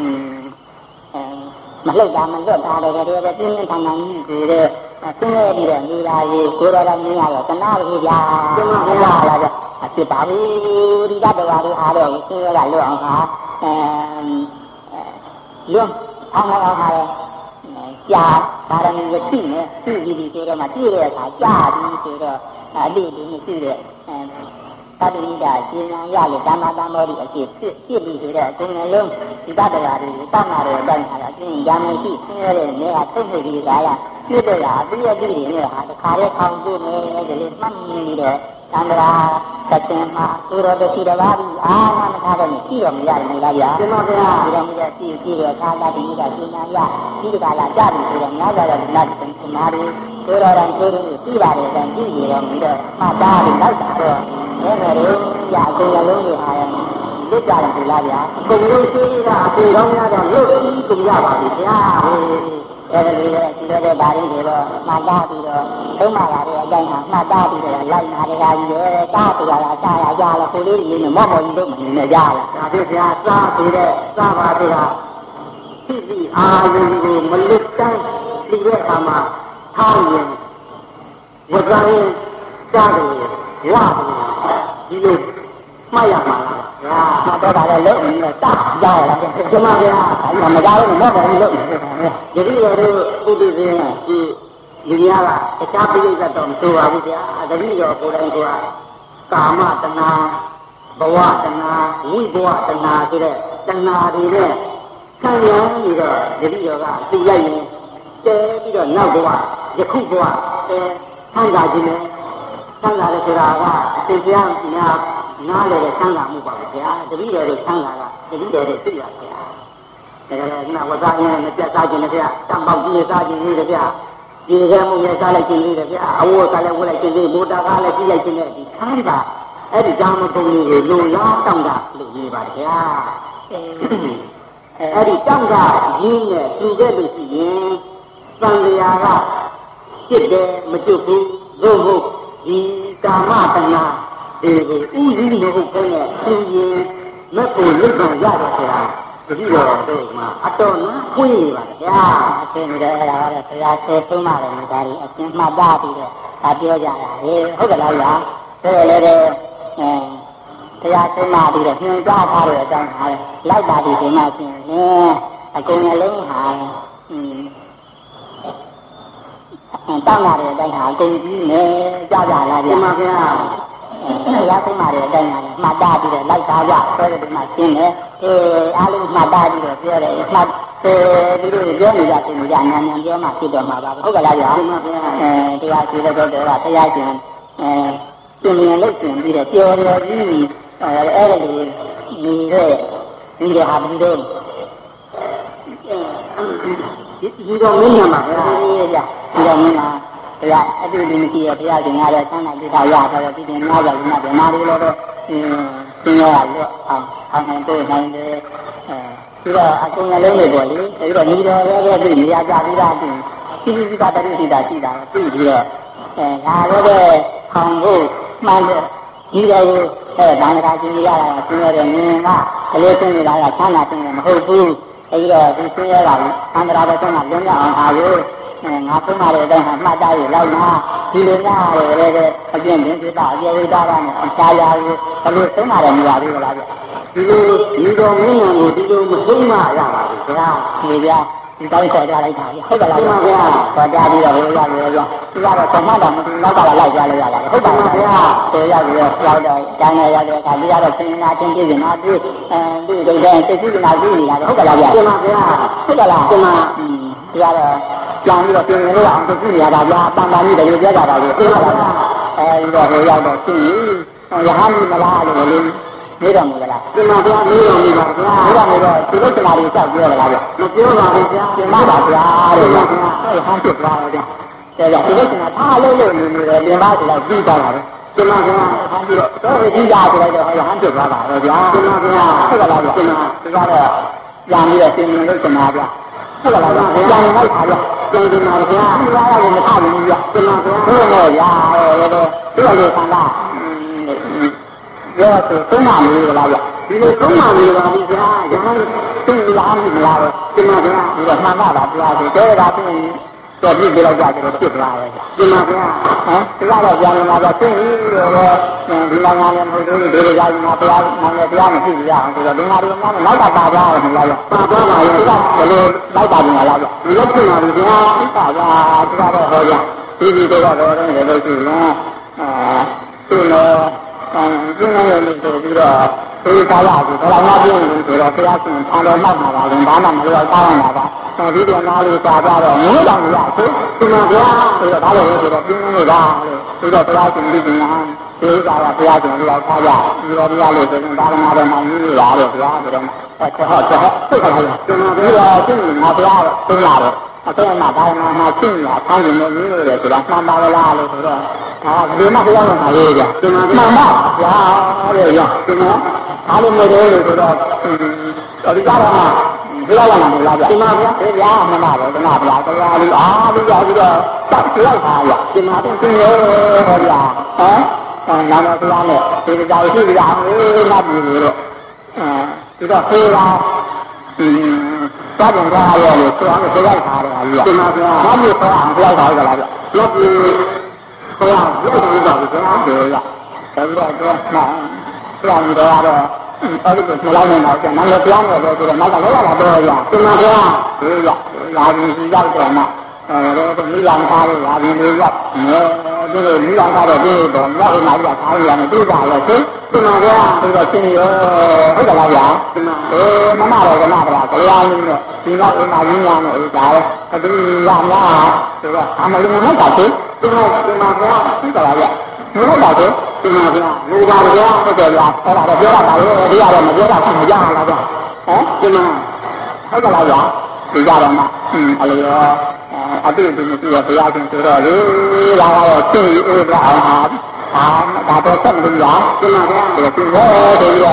မလှုပ်တာမလွတ်တာလည်းတည်းကပြင်းပြင်းထန်ထန်ကြီးဆိုတော့သင်ရဲ့ဒီတော့နေလာရေးကိုတော်တော်မြင်ရတော့တနာဘူးဗျာကျမကလာကြအဖြစ်ပါဘူးဒီတတ်တော်လေးအားတော့သင်ရဲ့ကလွတ်အောင်ဟာလွတ်အောင်ဟာလေကြာပါရမီရှိနေသူ့ဒီဆိုတော့မှပြည့်တဲ့အခါကြာပြီဆိုတော့အတိအကျမရှိတဲ့သတ္တိတာရှင်ဉာဏ်ရလို့ဓမ္မတမောဒီအဖြစ်ဖြစ်ပြီးဆိုတော့အကုန်လုံးဒီတတ္တရာတွေတောက်လာတဲ့အတိုင်းဟာအရှင်ဉာဏ်မရှိဆင်းရဲတဲ့နေရာထုတ်နေပြီးသားလားပြည့်တဲ့ရာအပြည့်အပြည့်တွေနဲ့ဟာတခါတည်းအောင်ပြုနေတယ်လေမှတ်နေတော့သံဃာသခင်မှာသူတော်တရှိတော်ပါပြီအာမမထားတော့ရှိတော်မရဘူးလားဗျာကျွန်တော်ကဒီတော့မြတ်ရှိတော့သာသာတိကရှင်ဉာဏ်ရဒီကလာကြပြီဆိုတော့များကြတော့နတ်သမားတွေသူတော်တိုင်းသူတို့ရှိပါတယ်တန်ကြည့်ရတော့ပြီးတော့မှတ်သားပြီးလိုက်တာတော့အဲ့ဒါတွေကြာအကုန်လုံးတွေဟာလွတ်ကြတယ်ဒီလားဗျာအကုန်လုံးရှိတာအပေကောင်းများတော့လွတ်ပြီးကုန်ရပါပြီဗျာအဲ့ဒါလေးလည်းဒီလိုတဲ့ဗာရင်းတွေတော့မှတ်သားပြီးတော့သုံးပါလာတဲ့အတိုင်းဟာမှတ်သားပြီးတော့လိုက်နာတဲ့ကာကြီးရဲ့စားပြရတာစားရကြလားကိုလေးကြီးနဲ့မော့မော့ကြီးလို့မနေနဲ့ကြလားဒါဖြစ်ဗျာစားပြီးတဲ့စားပါသေးတာသိအာယုံကိုမလစ်တန်းဒီတဲ့အခါမှာထားရင်ဝဇ္ဇရင်စားတယ်ဝါဒီလိုမှတ်ရမှာလားဗျာမှတ်တော့တာလည်းလုံးနေတတ်ကြရလားကျမဗျာဒါမကြောက်ဘူးတော့ဘာလို့လုပ်နေလဲဒီလိုတော့ဥပဒေစင်းဒီလူများကတခြားပြိဿတ်တော့မဆိုပါဘူးဗျာတတိတော်ကိုယ်တိုင်ကကာမတဏှာဘဝတဏှာဝိဘဝတဏှာဆိုတဲ့တဏှာတွေနဲ့ခံရပြီးတော့တတိတော်ကသိလိုက်ရင်တဲပြီးတော့နောက်ဘဝယခုဘဝဆန်းသာခြင်းနဲ့ဆန်းသာတယ်ဆိုတာကအသိဉာဏ်များနားလေတဲ့ဆန်းသာမှုပါဗျာတတိတော်တွေဆန်းသာတာတတိတော်တွေသိရဗျာဒါကြတဲ့ကဝဇ္ဇရင်နဲ့ပြတ်စားခြင်းနဲ့ဗျာတံပေါက်ကြီးစားခြင်းလေးဗျာဒီကဲမှုနဲ့စားလိုက်ခြင်းလေးဗျာအဝတ်ကလည်းဝတ်လိုက်ခြင်းလေးမိုတာကလည်းကြည့်လိုက်ခြင်းနဲ့ဒီခန်းတာအဲ့ဒီဓမ္မဂုဏ်လေးကိုလုံလားတောင်းတာလို့ရေးပါဗျာအဲ့ဒီတောင်းတာရင်းနဲ့သူခဲ့လို့ရှိရင်သံဃာကဖြစ်တယ်မကျွတ်ဘူးသို့မဟုတ်ဒီကာမတဏှာဥစည်းမဟုတ်ဘဲနဲ့သူရင်မက်ကိုလွတ်တော်ရတယ်ဆိုတာတတိတော်တို့မှာအတော်နာပွင့်နေပါဗျာအရှင်တို့အဲ့ဒါကတော့ဆရာဆေးဆုံးမှလည်းဒါကြီးအရှင်မှတ်သားပြီးတော့ဒါပြောကြတာဟေးဟုတ်ကလားဗျာဆိုတော့လည်းဆရာဆုံးမှပြီးတော့ညွှန်ကြားထားတဲ့အကြောင်းဟာလိုက်ပါပြီဒီမှာရှင်အကုန်လုံးဟာတောင်းလာတဲ့အတိုင်းဟာအကုန်ကြီးနေကြကြလားဗျာဒီမှာဗျာရဆုံးပါတဲ့အတိုင်းဟာမှတ်သားပြီးတော့လိုက်သားကြဆိုတဲ့ဒီမှာရှင်းတယ်အားလုံးမှတ်သားပြီးတော့ပြောတယ်မှတ်ဒီလိုပြောနေကြပြင်ကြနာနာပြောမှဖြစ်တော့မှာပါဟုတ်ကလားဗျာဒီမှာဗျာတရားရှိတဲ့တော့ဆရာရှင်ပြင်မြင်လို့ပြင်ပြီးတော့ပြောတော်ကြီးအဲ့ဒါလိုဒီဟာဘူးတော့ဒီတော့မင်းညာမှာဗျာဒီတော့မင်းညာတရားအတူတူမရှိရဘုရားရှင်ကတော့ဆန္ဒပြတာရတော့ဒီတင်များကြလို့မှဗမာတွေလည်းတော့သင်ရလို့အောင်တို့နိုင်တယ်ပြီးတော့အကုန်လုံးတွေပေါ့လေပြီးတော့ညီတော်လည်းပဲဒီနေရာကြပြီးသားသူစီတာတတိစီတာရှိတာသိပြီးတော့ဒါလည်းပဲခေါင်ဖို့မှန်တယ်ဒီတော်ကိုဘာသာကျင်းရတာဆင်းရဲတယ်ငင်းကလေးဆင်းနေတာကဆန္ဒဆင်းတယ်မဟုတ်ဘူးအဲဒီတော့ဒီဆင်းရဲတာအန္တရာယ်တော့ကလွန်ရအောင်ဟာလို့ငါဆုံးမတဲ့အတိုင်းဟာမှတ်သားရလိုက်နာဒီလိုများရတယ်အကျင့်တင်ပြတာအကျေဝိတာနဲ့အရှားရဘူးဘယ်လိုဆုံးမတယ်မရဘူးလားဗျဒီလိုဒီတော်မင်းညာကိုဒီလိုမဆုံးမရပါဘူးဗျာဒီဗျာဒီတိုင်းခေါ်ကြလိုက်တာဟုတ်ကလားဗျာခေါ်ကြပြီးတော့ဟိုရတယ်ဗျာဒီကတော့သမတ်တော်မတူနောက်ကလိုက်ကြလို့ရပါတယ်ဟုတ်ပါဘူးဗျာဆိုရပြီးတော့ရောက်တော့ကျန်နေရတဲ့အခါဒီကတော့သင်္နာချင်းပြည့်နေတာဒီဒီဒိဋ္ဌိသိစိနာပြီးနေတာဟုတ်ကလားဗျာဒီမှာဗျာဟုတ်ကလားဒီမှာဒီကတော့ပြန်ပြီးတော့ပြင်လို့အောင်သိနေရတာဗျာပန်ပန်ကြီးတယ်ပြောကြတာလေဟုတ်ပါဘူးအဲဒီတော့ဟိုရောက်တော့သိရဟန်းမလားလို့လေနေတော်မူလားဒီမှာဗျာနေတော်မူပါဗျာနေတော်မူတော့ဒီလိုစလာတွေစောက်ပြောလားဗျာမပြောပါဘူးဗျာပြင်ပါပါဗျာတဲ့ဗျာဟောဟန်းဖြစ်သွားတော့ဗျာဒီလိုစလာထားလို့နေတယ်ပြင်ပါဆိုတော့ပြီးသွားတာပဲဒီမှာဗျာဟန်းပြီးတော့ဒီကြဆိုလိုက်တော့ဟောဟန်းဖြစ်သွားတာပဲဗျာဒီမှာဗျာဟုတ်ကလားဗျာဒီမှာဒီကတော့ပြန်ပြီးတော့ပြင်လို့စလာဗျာဟုတ်ကလားဗျာပြန်လိုက်ပါဗျာပြန်ဒီမှာဗျာဒီကားကလည်းမထားဘူးဗျာဒီမှာဗျာဟုတ်တော့ဗျာဒီလိုဆန္ဒပြောဆိုသုံးပါလို့လားဗျဒီလိုသုံးပါလို့ပါဗျာရဟန်းသိရမ်းမလားဒီမှာဗျာဒီတော့မှန်ပါဗျာဆိုတော့ဒါသိတော့ပြည့်ပြလိုက်ကြတယ်ဖြစ်သွားတယ်ဒီမှာဗျာဒီကတော့ပြန်လာတော့သိပြီးတော့ဒီနိုင်ငံလည်းမဟုတ်သေးဘူးဒီလိုကြာမှာတရားနိုင်ငံတရားမရှိကြအောင်ဆိုတော့ဒီငါတွေများနောက်ကပါကြတယ်မလားဗျပါသွားပါရဲ့ဒီကဘယ်လိုလိုက်ပါကြလားဗျဒီလိုဖြစ်လာပြီဗျာပါကြဒီကတော့ဟောကြဒီတော့တော့လည်းလို့ရှိရင်သူ့လည်းကျင်းနေလို့ဆိုပြီးတော့ဒီကာလကိုဘယ်လောက်မှပြည့်လို့ဆိုတော့ဆရာရှင်ဆံတော်မှတ်မှာပါရင်ဘာမှမလို့တောင်းရတာပါဒီတော့နားလေးကြာကြတော့ငိုးတောင်ရဆိုဒီမှာဗျာဆိုတော့ဒါလည်းဆိုတော့ပြင်းနေတာလို့ဒီတော့ဆရာရှင်ဒီကညာဒီကာလဆရာရှင်ဒီတော့ထားကြဒီတော့တရားလို့ဆိုရင်ဘာမှတော့မမြင်ရတော့ဗျာဆိုတော့ဟုတ်ကဲ့ဟုတ်ကဲ့ဒီမှာဒီတော့ရှင်းမှာဗျာသိလာတော့အဲ့ဒါမှဘာမှရှင်းရဆောင်းနေလို့မျိုးရတယ်ဆိုတော့မှန်ပါလားလို့ဆိုတော့ဒါကဒီမှာပြောရမှာလေကြာဒီမှာမှန်ပါဗျာတဲ့ရဒီမှာအားလုံးမျိုးတွေဆိုတော့ဒီကတော့ပြောရမှာမလားဗျဒီမှာဗျာဗျာမှန်ပါတော့ဒီမှာဗျာတရားလေးအားပြီးတော့တောက်လိုက်ပါဗျဒီမှာသိနေဟောဗျာနာမဆရာနဲ့ဒီကြိုင်ရှိကြအောင်လာပြီလို့ဒီတော့ဖေးတာသွားကြရရဲ့လို့ဆိုအောင်ပြောလိုက်တာလေအကြီးဒီမှာဗျာဘာလို့ပြောအောင်ပြောလိုက်တာလဲဗျလက်ပြီးဘုရားရုပ်ပြီးတော့ဘုရားပြောရဒါပြီးတော့ပြောမှဆရာကြီးတော်ကတော့အဲ့ဒီကိုလိုက်နေတာကျန်တယ်လည်းပြောင်းတယ်လို့ဆိုတော့နောက်ကလည်းလာတော့ရဒီမှာဗျာဒီရလာပြီးရောက်တယ်မှာတော့မိလောင်သားလို့လာပြီးလို့ရောက်ဒီလိုမိလောင်သားတော့ဒီတော့မြောက်အိမ်မှာကြီးထားရတယ်တူတာရဲ့သိဒီမှာဗျာဒီတော့ရှင်းရောဟုတ်ကလားဗျာဒီမှာမမတော်ကနာကလားတရားရင်းနဲ့ဒီတော့အိမ်မှာရင်းရမယ်ဥစ္စာလေဒီရများဆိုတော့အမလုံးမဟုတ်တာသိဒီမှာဗျာဟုတ်ကလားဗျာဘုရားတော်ဒီမှာဗျာလူပါဗျာဟုတ်တယ်ဗျာအဲ့ဒါတော့ပြောတာပါလေဒီကတော့မပြောတာမှမရလားဗျာဒီမှာဟုတ်ကလားဗျာဒီကြတော့မှအလိုရောအတိအကျမရှိရဘုရားရှင်ဆိုတော့လေဒါကတော့သိဥပ္ပအောင်ဟာဒါတော့ဆက်မလို့ရဒီမှာဗျာဒီလိုဆိုတော့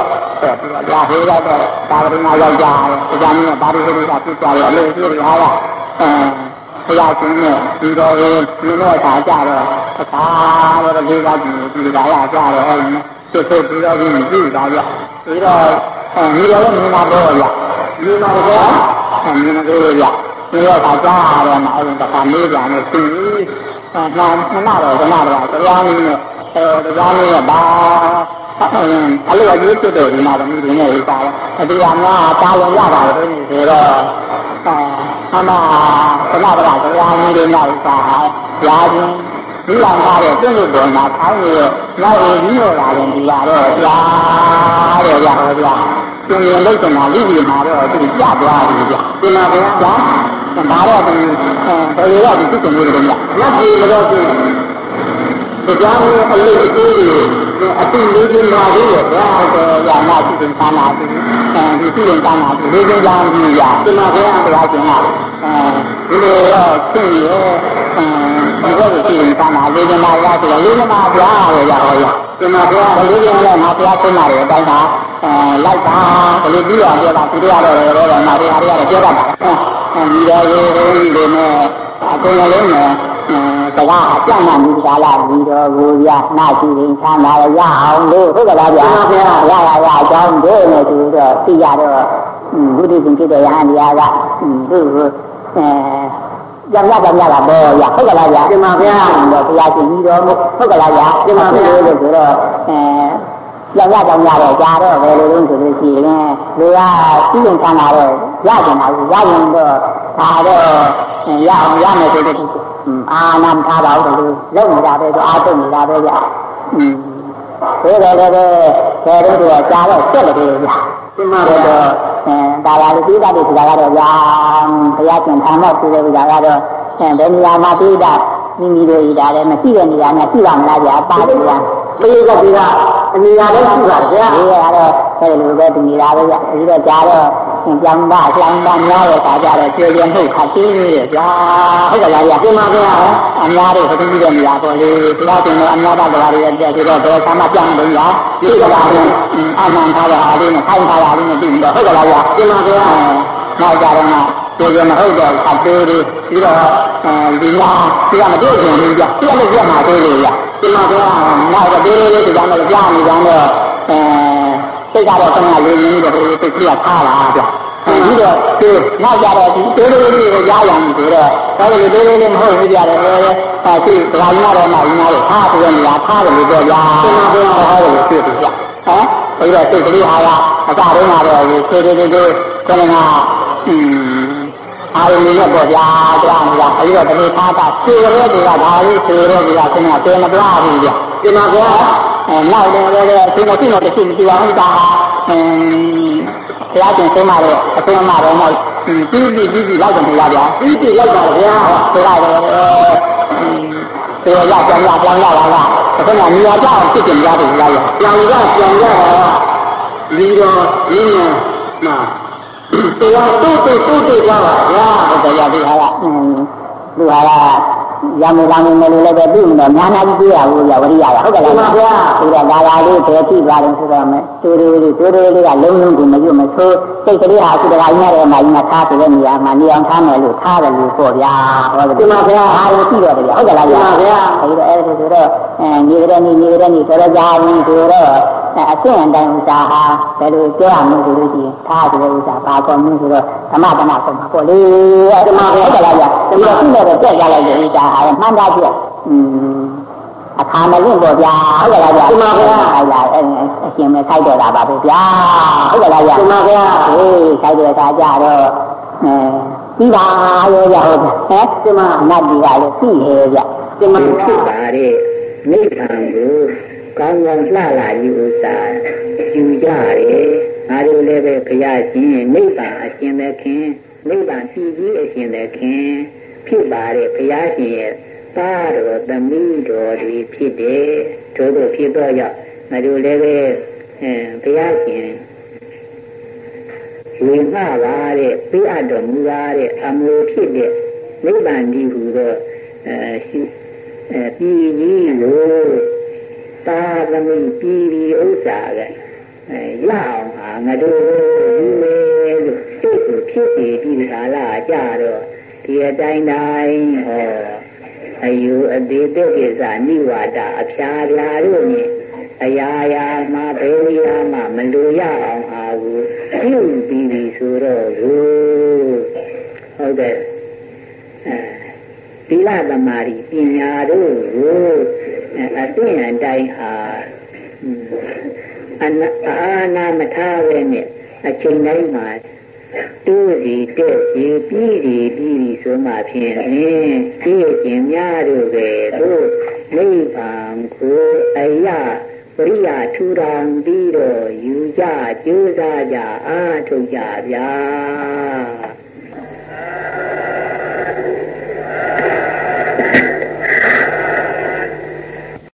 တော့ပြီးတော့ကြာဟေးတော့ဒါပရိမာရောက်ကြတယ်ဒါကြောင့်လည်းဘာလို့ဒီကပြကြရလဲလို့ပြောရတာဘုရားရှင်နဲ့ဒီတော်ရဲ့ဒီတော့သာကြတော့အခါတော့ဒီကဒီဒါရကြတော့သူတို့ပြီးတော့ပြီးပြီဒါကြပြီးတော့ဒီတော်ရဲ့မြင်လာတော့ရမြင်လာတော့မြင်လာတော့ရဒီတော့သာကြတော့မှအဲ့ဒါကမေးကြတယ်သူနာမတော့ကနာတော့တရားနည်းနဲ့တရားနည်းနဲ့ဘာအလို့အကျိုးတို့ဒီမှာတော့ဒီနေ့ရေးတာတယ်ဒီကများတာဝန်ရတာလို့ဆိုတော့အမကနာတော့တရားနည်းတွေနဲ့ဥစ္စာရာချင်းဒီလောင်ထားတဲ့သူ့လိုပေါ်မှာခိုင်းရဲ့နောက်ရင်းပြီးတော့လာတယ်ဒီရတော့ကြားတယ်ရဟောဗျာသူရင်လိတ်တင်တာလိပြီမှာတော့သူပြသွားပြီဗျဒီမှာဗျာဒါတော့ဒီဘယ်လိုလဲဒီသူ့ကိုမျိုးတွေဗျလက်ကြီးတော့သူတရားဝင်အလေးအကျိုးတွေအတိလေးကြီးလာပြီးတော့ဗျာတော့ရနာရှိတဲ့ဌာနတွေဒီရှိတဲ့ဌာနတွေလေးချင်းကြောင်းကြီးရဒီမှာဗျာတရားကျင်တာဒီလိုတော့သိရောဒီလိုရှိတဲ့ဌာနလေးချင်းလာရဆိုတော့လေးမှာဗျာရောရဟောရဒီမှာဗျာလေးချင်းလည်းငါတရားသိလာတယ်အတိုင်းသာလိုက်တာဘယ်လိုပြီးအောင်ပြောတာသူတို့ကတော့တော့မာရီဟာရီကတော့ပြောတတ်တာဒီတော့ရေးတွေနဲ့အကုန်လုံးနဲ့စကားအပြတ်မှမူကားလာပြီးတော့ကိုရနာရှိရင်ချမ်းသာရအောင်လို့ဟုတ်ကလားဗျာရအကြောင်းတို့နဲ့သူတော့သိရတော့ဘုဒ္ဓရှင်ဖြစ်တဲ့ယဟန်တရားကသူ့ကိုကြောင်ရတာပေါ့ရဟုတ်ကလားဗျာဒီမှာဗျာတော့ဘုရားရှင်ပြီးတော့ဟုတ်ကလားဗျာဒီမှာလို့ဆိုတော့ကြောင်ရတော့ကြားတော့ဘယ်လိုလုပ်ဆိုလို့ရှိရင်လူကသိရင်ချမ်းသာတော့ရကြတာဘူးရရင်တော့ဒါတော့ရအောင်ရမယ်ဆိုတဲ့အာနာမထားပါဘူးလို့လုံနေတာပဲဆိုအားထုတ်နေတာပဲဗျာဘယ်လိုလဲဘယ်လိုတော့ကြားတော့စက်တယ်ဗျာဒီမှာတော့ဒါရလူကြီးတဲ့ဆိုတာကတော့ဗျာဘုရားရှင်ထာမောဆိုတဲ့ဥစ္စာကတော့ဘယ်နေရာမှာပြီးတာမိမိတို့ဤတာလည်းမရှိတဲ့နေရာနဲ့ရှိပါမလားဗျာပါတယ်ဗျာပြေးကဒီကအနေရာလည်းရှိပါတယ်ဗျာဒီကတော့ဘယ်လိုပဲဒီနေရာပဲဗျာဒီတော့ကြားတော့ကြောင်ပါများတဲ့ခါကျတော့ကျေပြန်ဟုတ်ခါသေးရဲ့ဗျာဟုတ်ကဲ့လားဗျာဒီမှာဗျာအများတွေဟိုတည်းတဲ့နေရာပေါ်လေဒီတော့တင်တော့အများသားတော်တွေရဲ့တဲ့ဆိုတော့ဘယ်ဆာမပြောင်းလို့ရဒီကဘာလဲအမှန်ထားတာအားလေးနဲ့ခိုင်းထားတာလေးနဲ့ပြီးတော့ဟုတ်ကဲ့လားဗျာဒီမှာဗျာနောက်ကြတော့ကျေပြန်မဟုတ်တော့ခါသေးတယ်ပြီးတော့ဒီလားဒီကမတွေ့ချင်ဘူးဗျာဒီကလည်းပြတ်မှာသေးတယ်ဗျာဒီမှာဗျာနောက်တော့သေးလေးဒီကလည်းကြားနေကြတော့စိတ်ကတော့ခဏလေးရင်းနေတဲ့စိတ်ကလေးကထားလာဗျာပြီးတော့ဒီနောက်ကြတော့ဒီတိုးတိုးလေးကိုကြားရအောင်ဆိုတော့ဒါလည်းတိုးတိုးလေးမဟုတ်ဘူးကြတယ်အဲဒီဒကာကြီးကတော့မှဦးနားကိုထားပြီးနေရာထားတယ်လို့ပြောကြဒီမှာပြောဟောတယ်လို့ပြောတယ်ဗျာပြီးတော့စိတ်ကလေးအားကအစတုန်းကတော့ဒီတိုးခဏကအားလုံးနဲ့ပေါ့ဗျာကြားနေတာအဲဒီတော့ဒီထားတာခြေရဲတွေကဒါလေးခြေရဲတွေကခဏတဲမပြားဘူးဗျာဒီမှာဗျာနောက်တယ်လည်းအချိန်မရှိတော့တချို့မကြည့်ပါဘူးဒါဘုရားရှင်ဆုံးမတဲ့အဆုံးအမတော်မှပြီးလောက်တယ်ဗျာဗျာပြီးလောက်ပါဗျာဆိုတော့ဆိုရပြန်လာတာကအခုကနေရာကြောက်ဖြစ်တင်ရတယ်ဗျာပြန်ရတော့ဒီတော့ဒီမှာတရားတို့ကြပါဗျာတရားဒီဟာကလူဟာကရမေလာမင်းလည်းလည်းပဲပြီးနေတော့ညာနာကြီးပြရဘူးရဝရိယရဟုတ်ကဲ့လားဗျာဆိုတော့ဒါလာလေးတည်းကြည့်ပါရင်ဆိုတော့မယ်တိုးလေးကလုံးလုံးကိုမရွတ်မဆိုးစိတ်ကလေးဟာဒီတခါကြီးနဲ့မှကြီးမှာထားတဲ့နေရာမှာနေအောင်ထားမယ်လို့ထားတယ်လို့ပေါ့ဗျာဟောဒီမှာဗျာအားလုံးကြည့်တော့တယ်ဟုတ်ကဲ့လားဗျာဆိုတော့အဲဒီဆိုတော့နေကြတဲ့နေဆိုတော့ကြာရင်ဆိုတော့အကျင့်အတိုင်းဥစ္စာဟာဘယ်လိုပြောရမလဲဆိုလို့ရှိရင်ထားတဲ့ဥစ္စာဘာကောမျိုးဆိုတော့ဓမ္မဆုံးမှာပေါ့လေဓမ္မပဲဟုတ်ကဲ့လားဗျာဒီလိုရှိတော့ပြက်ကြလိုက်တဲ့ဥစ္စာဟာမှန်တာပြအခါမလွင့်ပေါ့ဗျာဟုတ်ကဲ့လားဗျာဒီမှာဗျာအဲ့ဒါအရှင်မဲ့ခိုက်တော့တာပါပဲဗျာဟုတ်ကဲ့လားဗျာဒီမှာဗျာဟေးခိုက်တဲ့အခါကျတော့ပြီးပါရောဗျာဟုတ်ကဲ့ဒီမှာနတ်ကြီးကလည်းသိရဲ့ဗျာဒီမှာဖြစ်ပါတဲ့နိဗ္ဗာန်ကိုကောင်းကောင်းလှလာယူဥစ္စာယူရတယ်ငါတို့လည်းပဲဘုရားရှင်နိဗ္ဗာန်အရှင်သခင်နိဗ္ဗာန်ပြည်ကြီးအရှင်သခင်ဖြစ်ပါတဲ့ဘုရားရှင်ရဲ့ပါတော်သမီးတော်တွေဖြစ်တယ်တို့ဖြစ်တော့ရောက်ငါတို့လည်းပဲဘုရားရှင်ဝိမပါတဲ့ပေးအပ်တော်မူပါတဲ့အမှုဖြစ်တဲ့နိဗ္ဗာန်ကြီးဟူသောပြည်ကြီးကိုသာသမီပြည်ဥစ္စာကရအောင်ဟာငါတို့ယူမယ်လို့စိတ်ကိုဖြစ်ပြီးခါလာကြတော့ဒီအတိုင်းတိုင်းဟောအယူအသေးတဲ့ကိစ္စနိဝါဒအဖျားပြားတို့နဲ့အရာရာမှာဘယ်နေရာမှာမလိုရအောင်ဟာကိုပြုပြီးပြီဆိုတော့ဟုတ်တယ်သီလသမာဓိပညာတို့ကိုအသိဉာဏ်တိုင်းဟာအာနာမထားပဲနဲ့အချိန်တိုင်းမှာတိုးစီတဲ့စီပြီးဆိုမှဖြင့်ဒီကျင်များတို့ပဲတို့နိဗ္ဗာန်ကိုအရာပရိယာထူထောင်ပြီးတော့ယူကြကြိုးစားကြအားထုတ်ကြဗျာ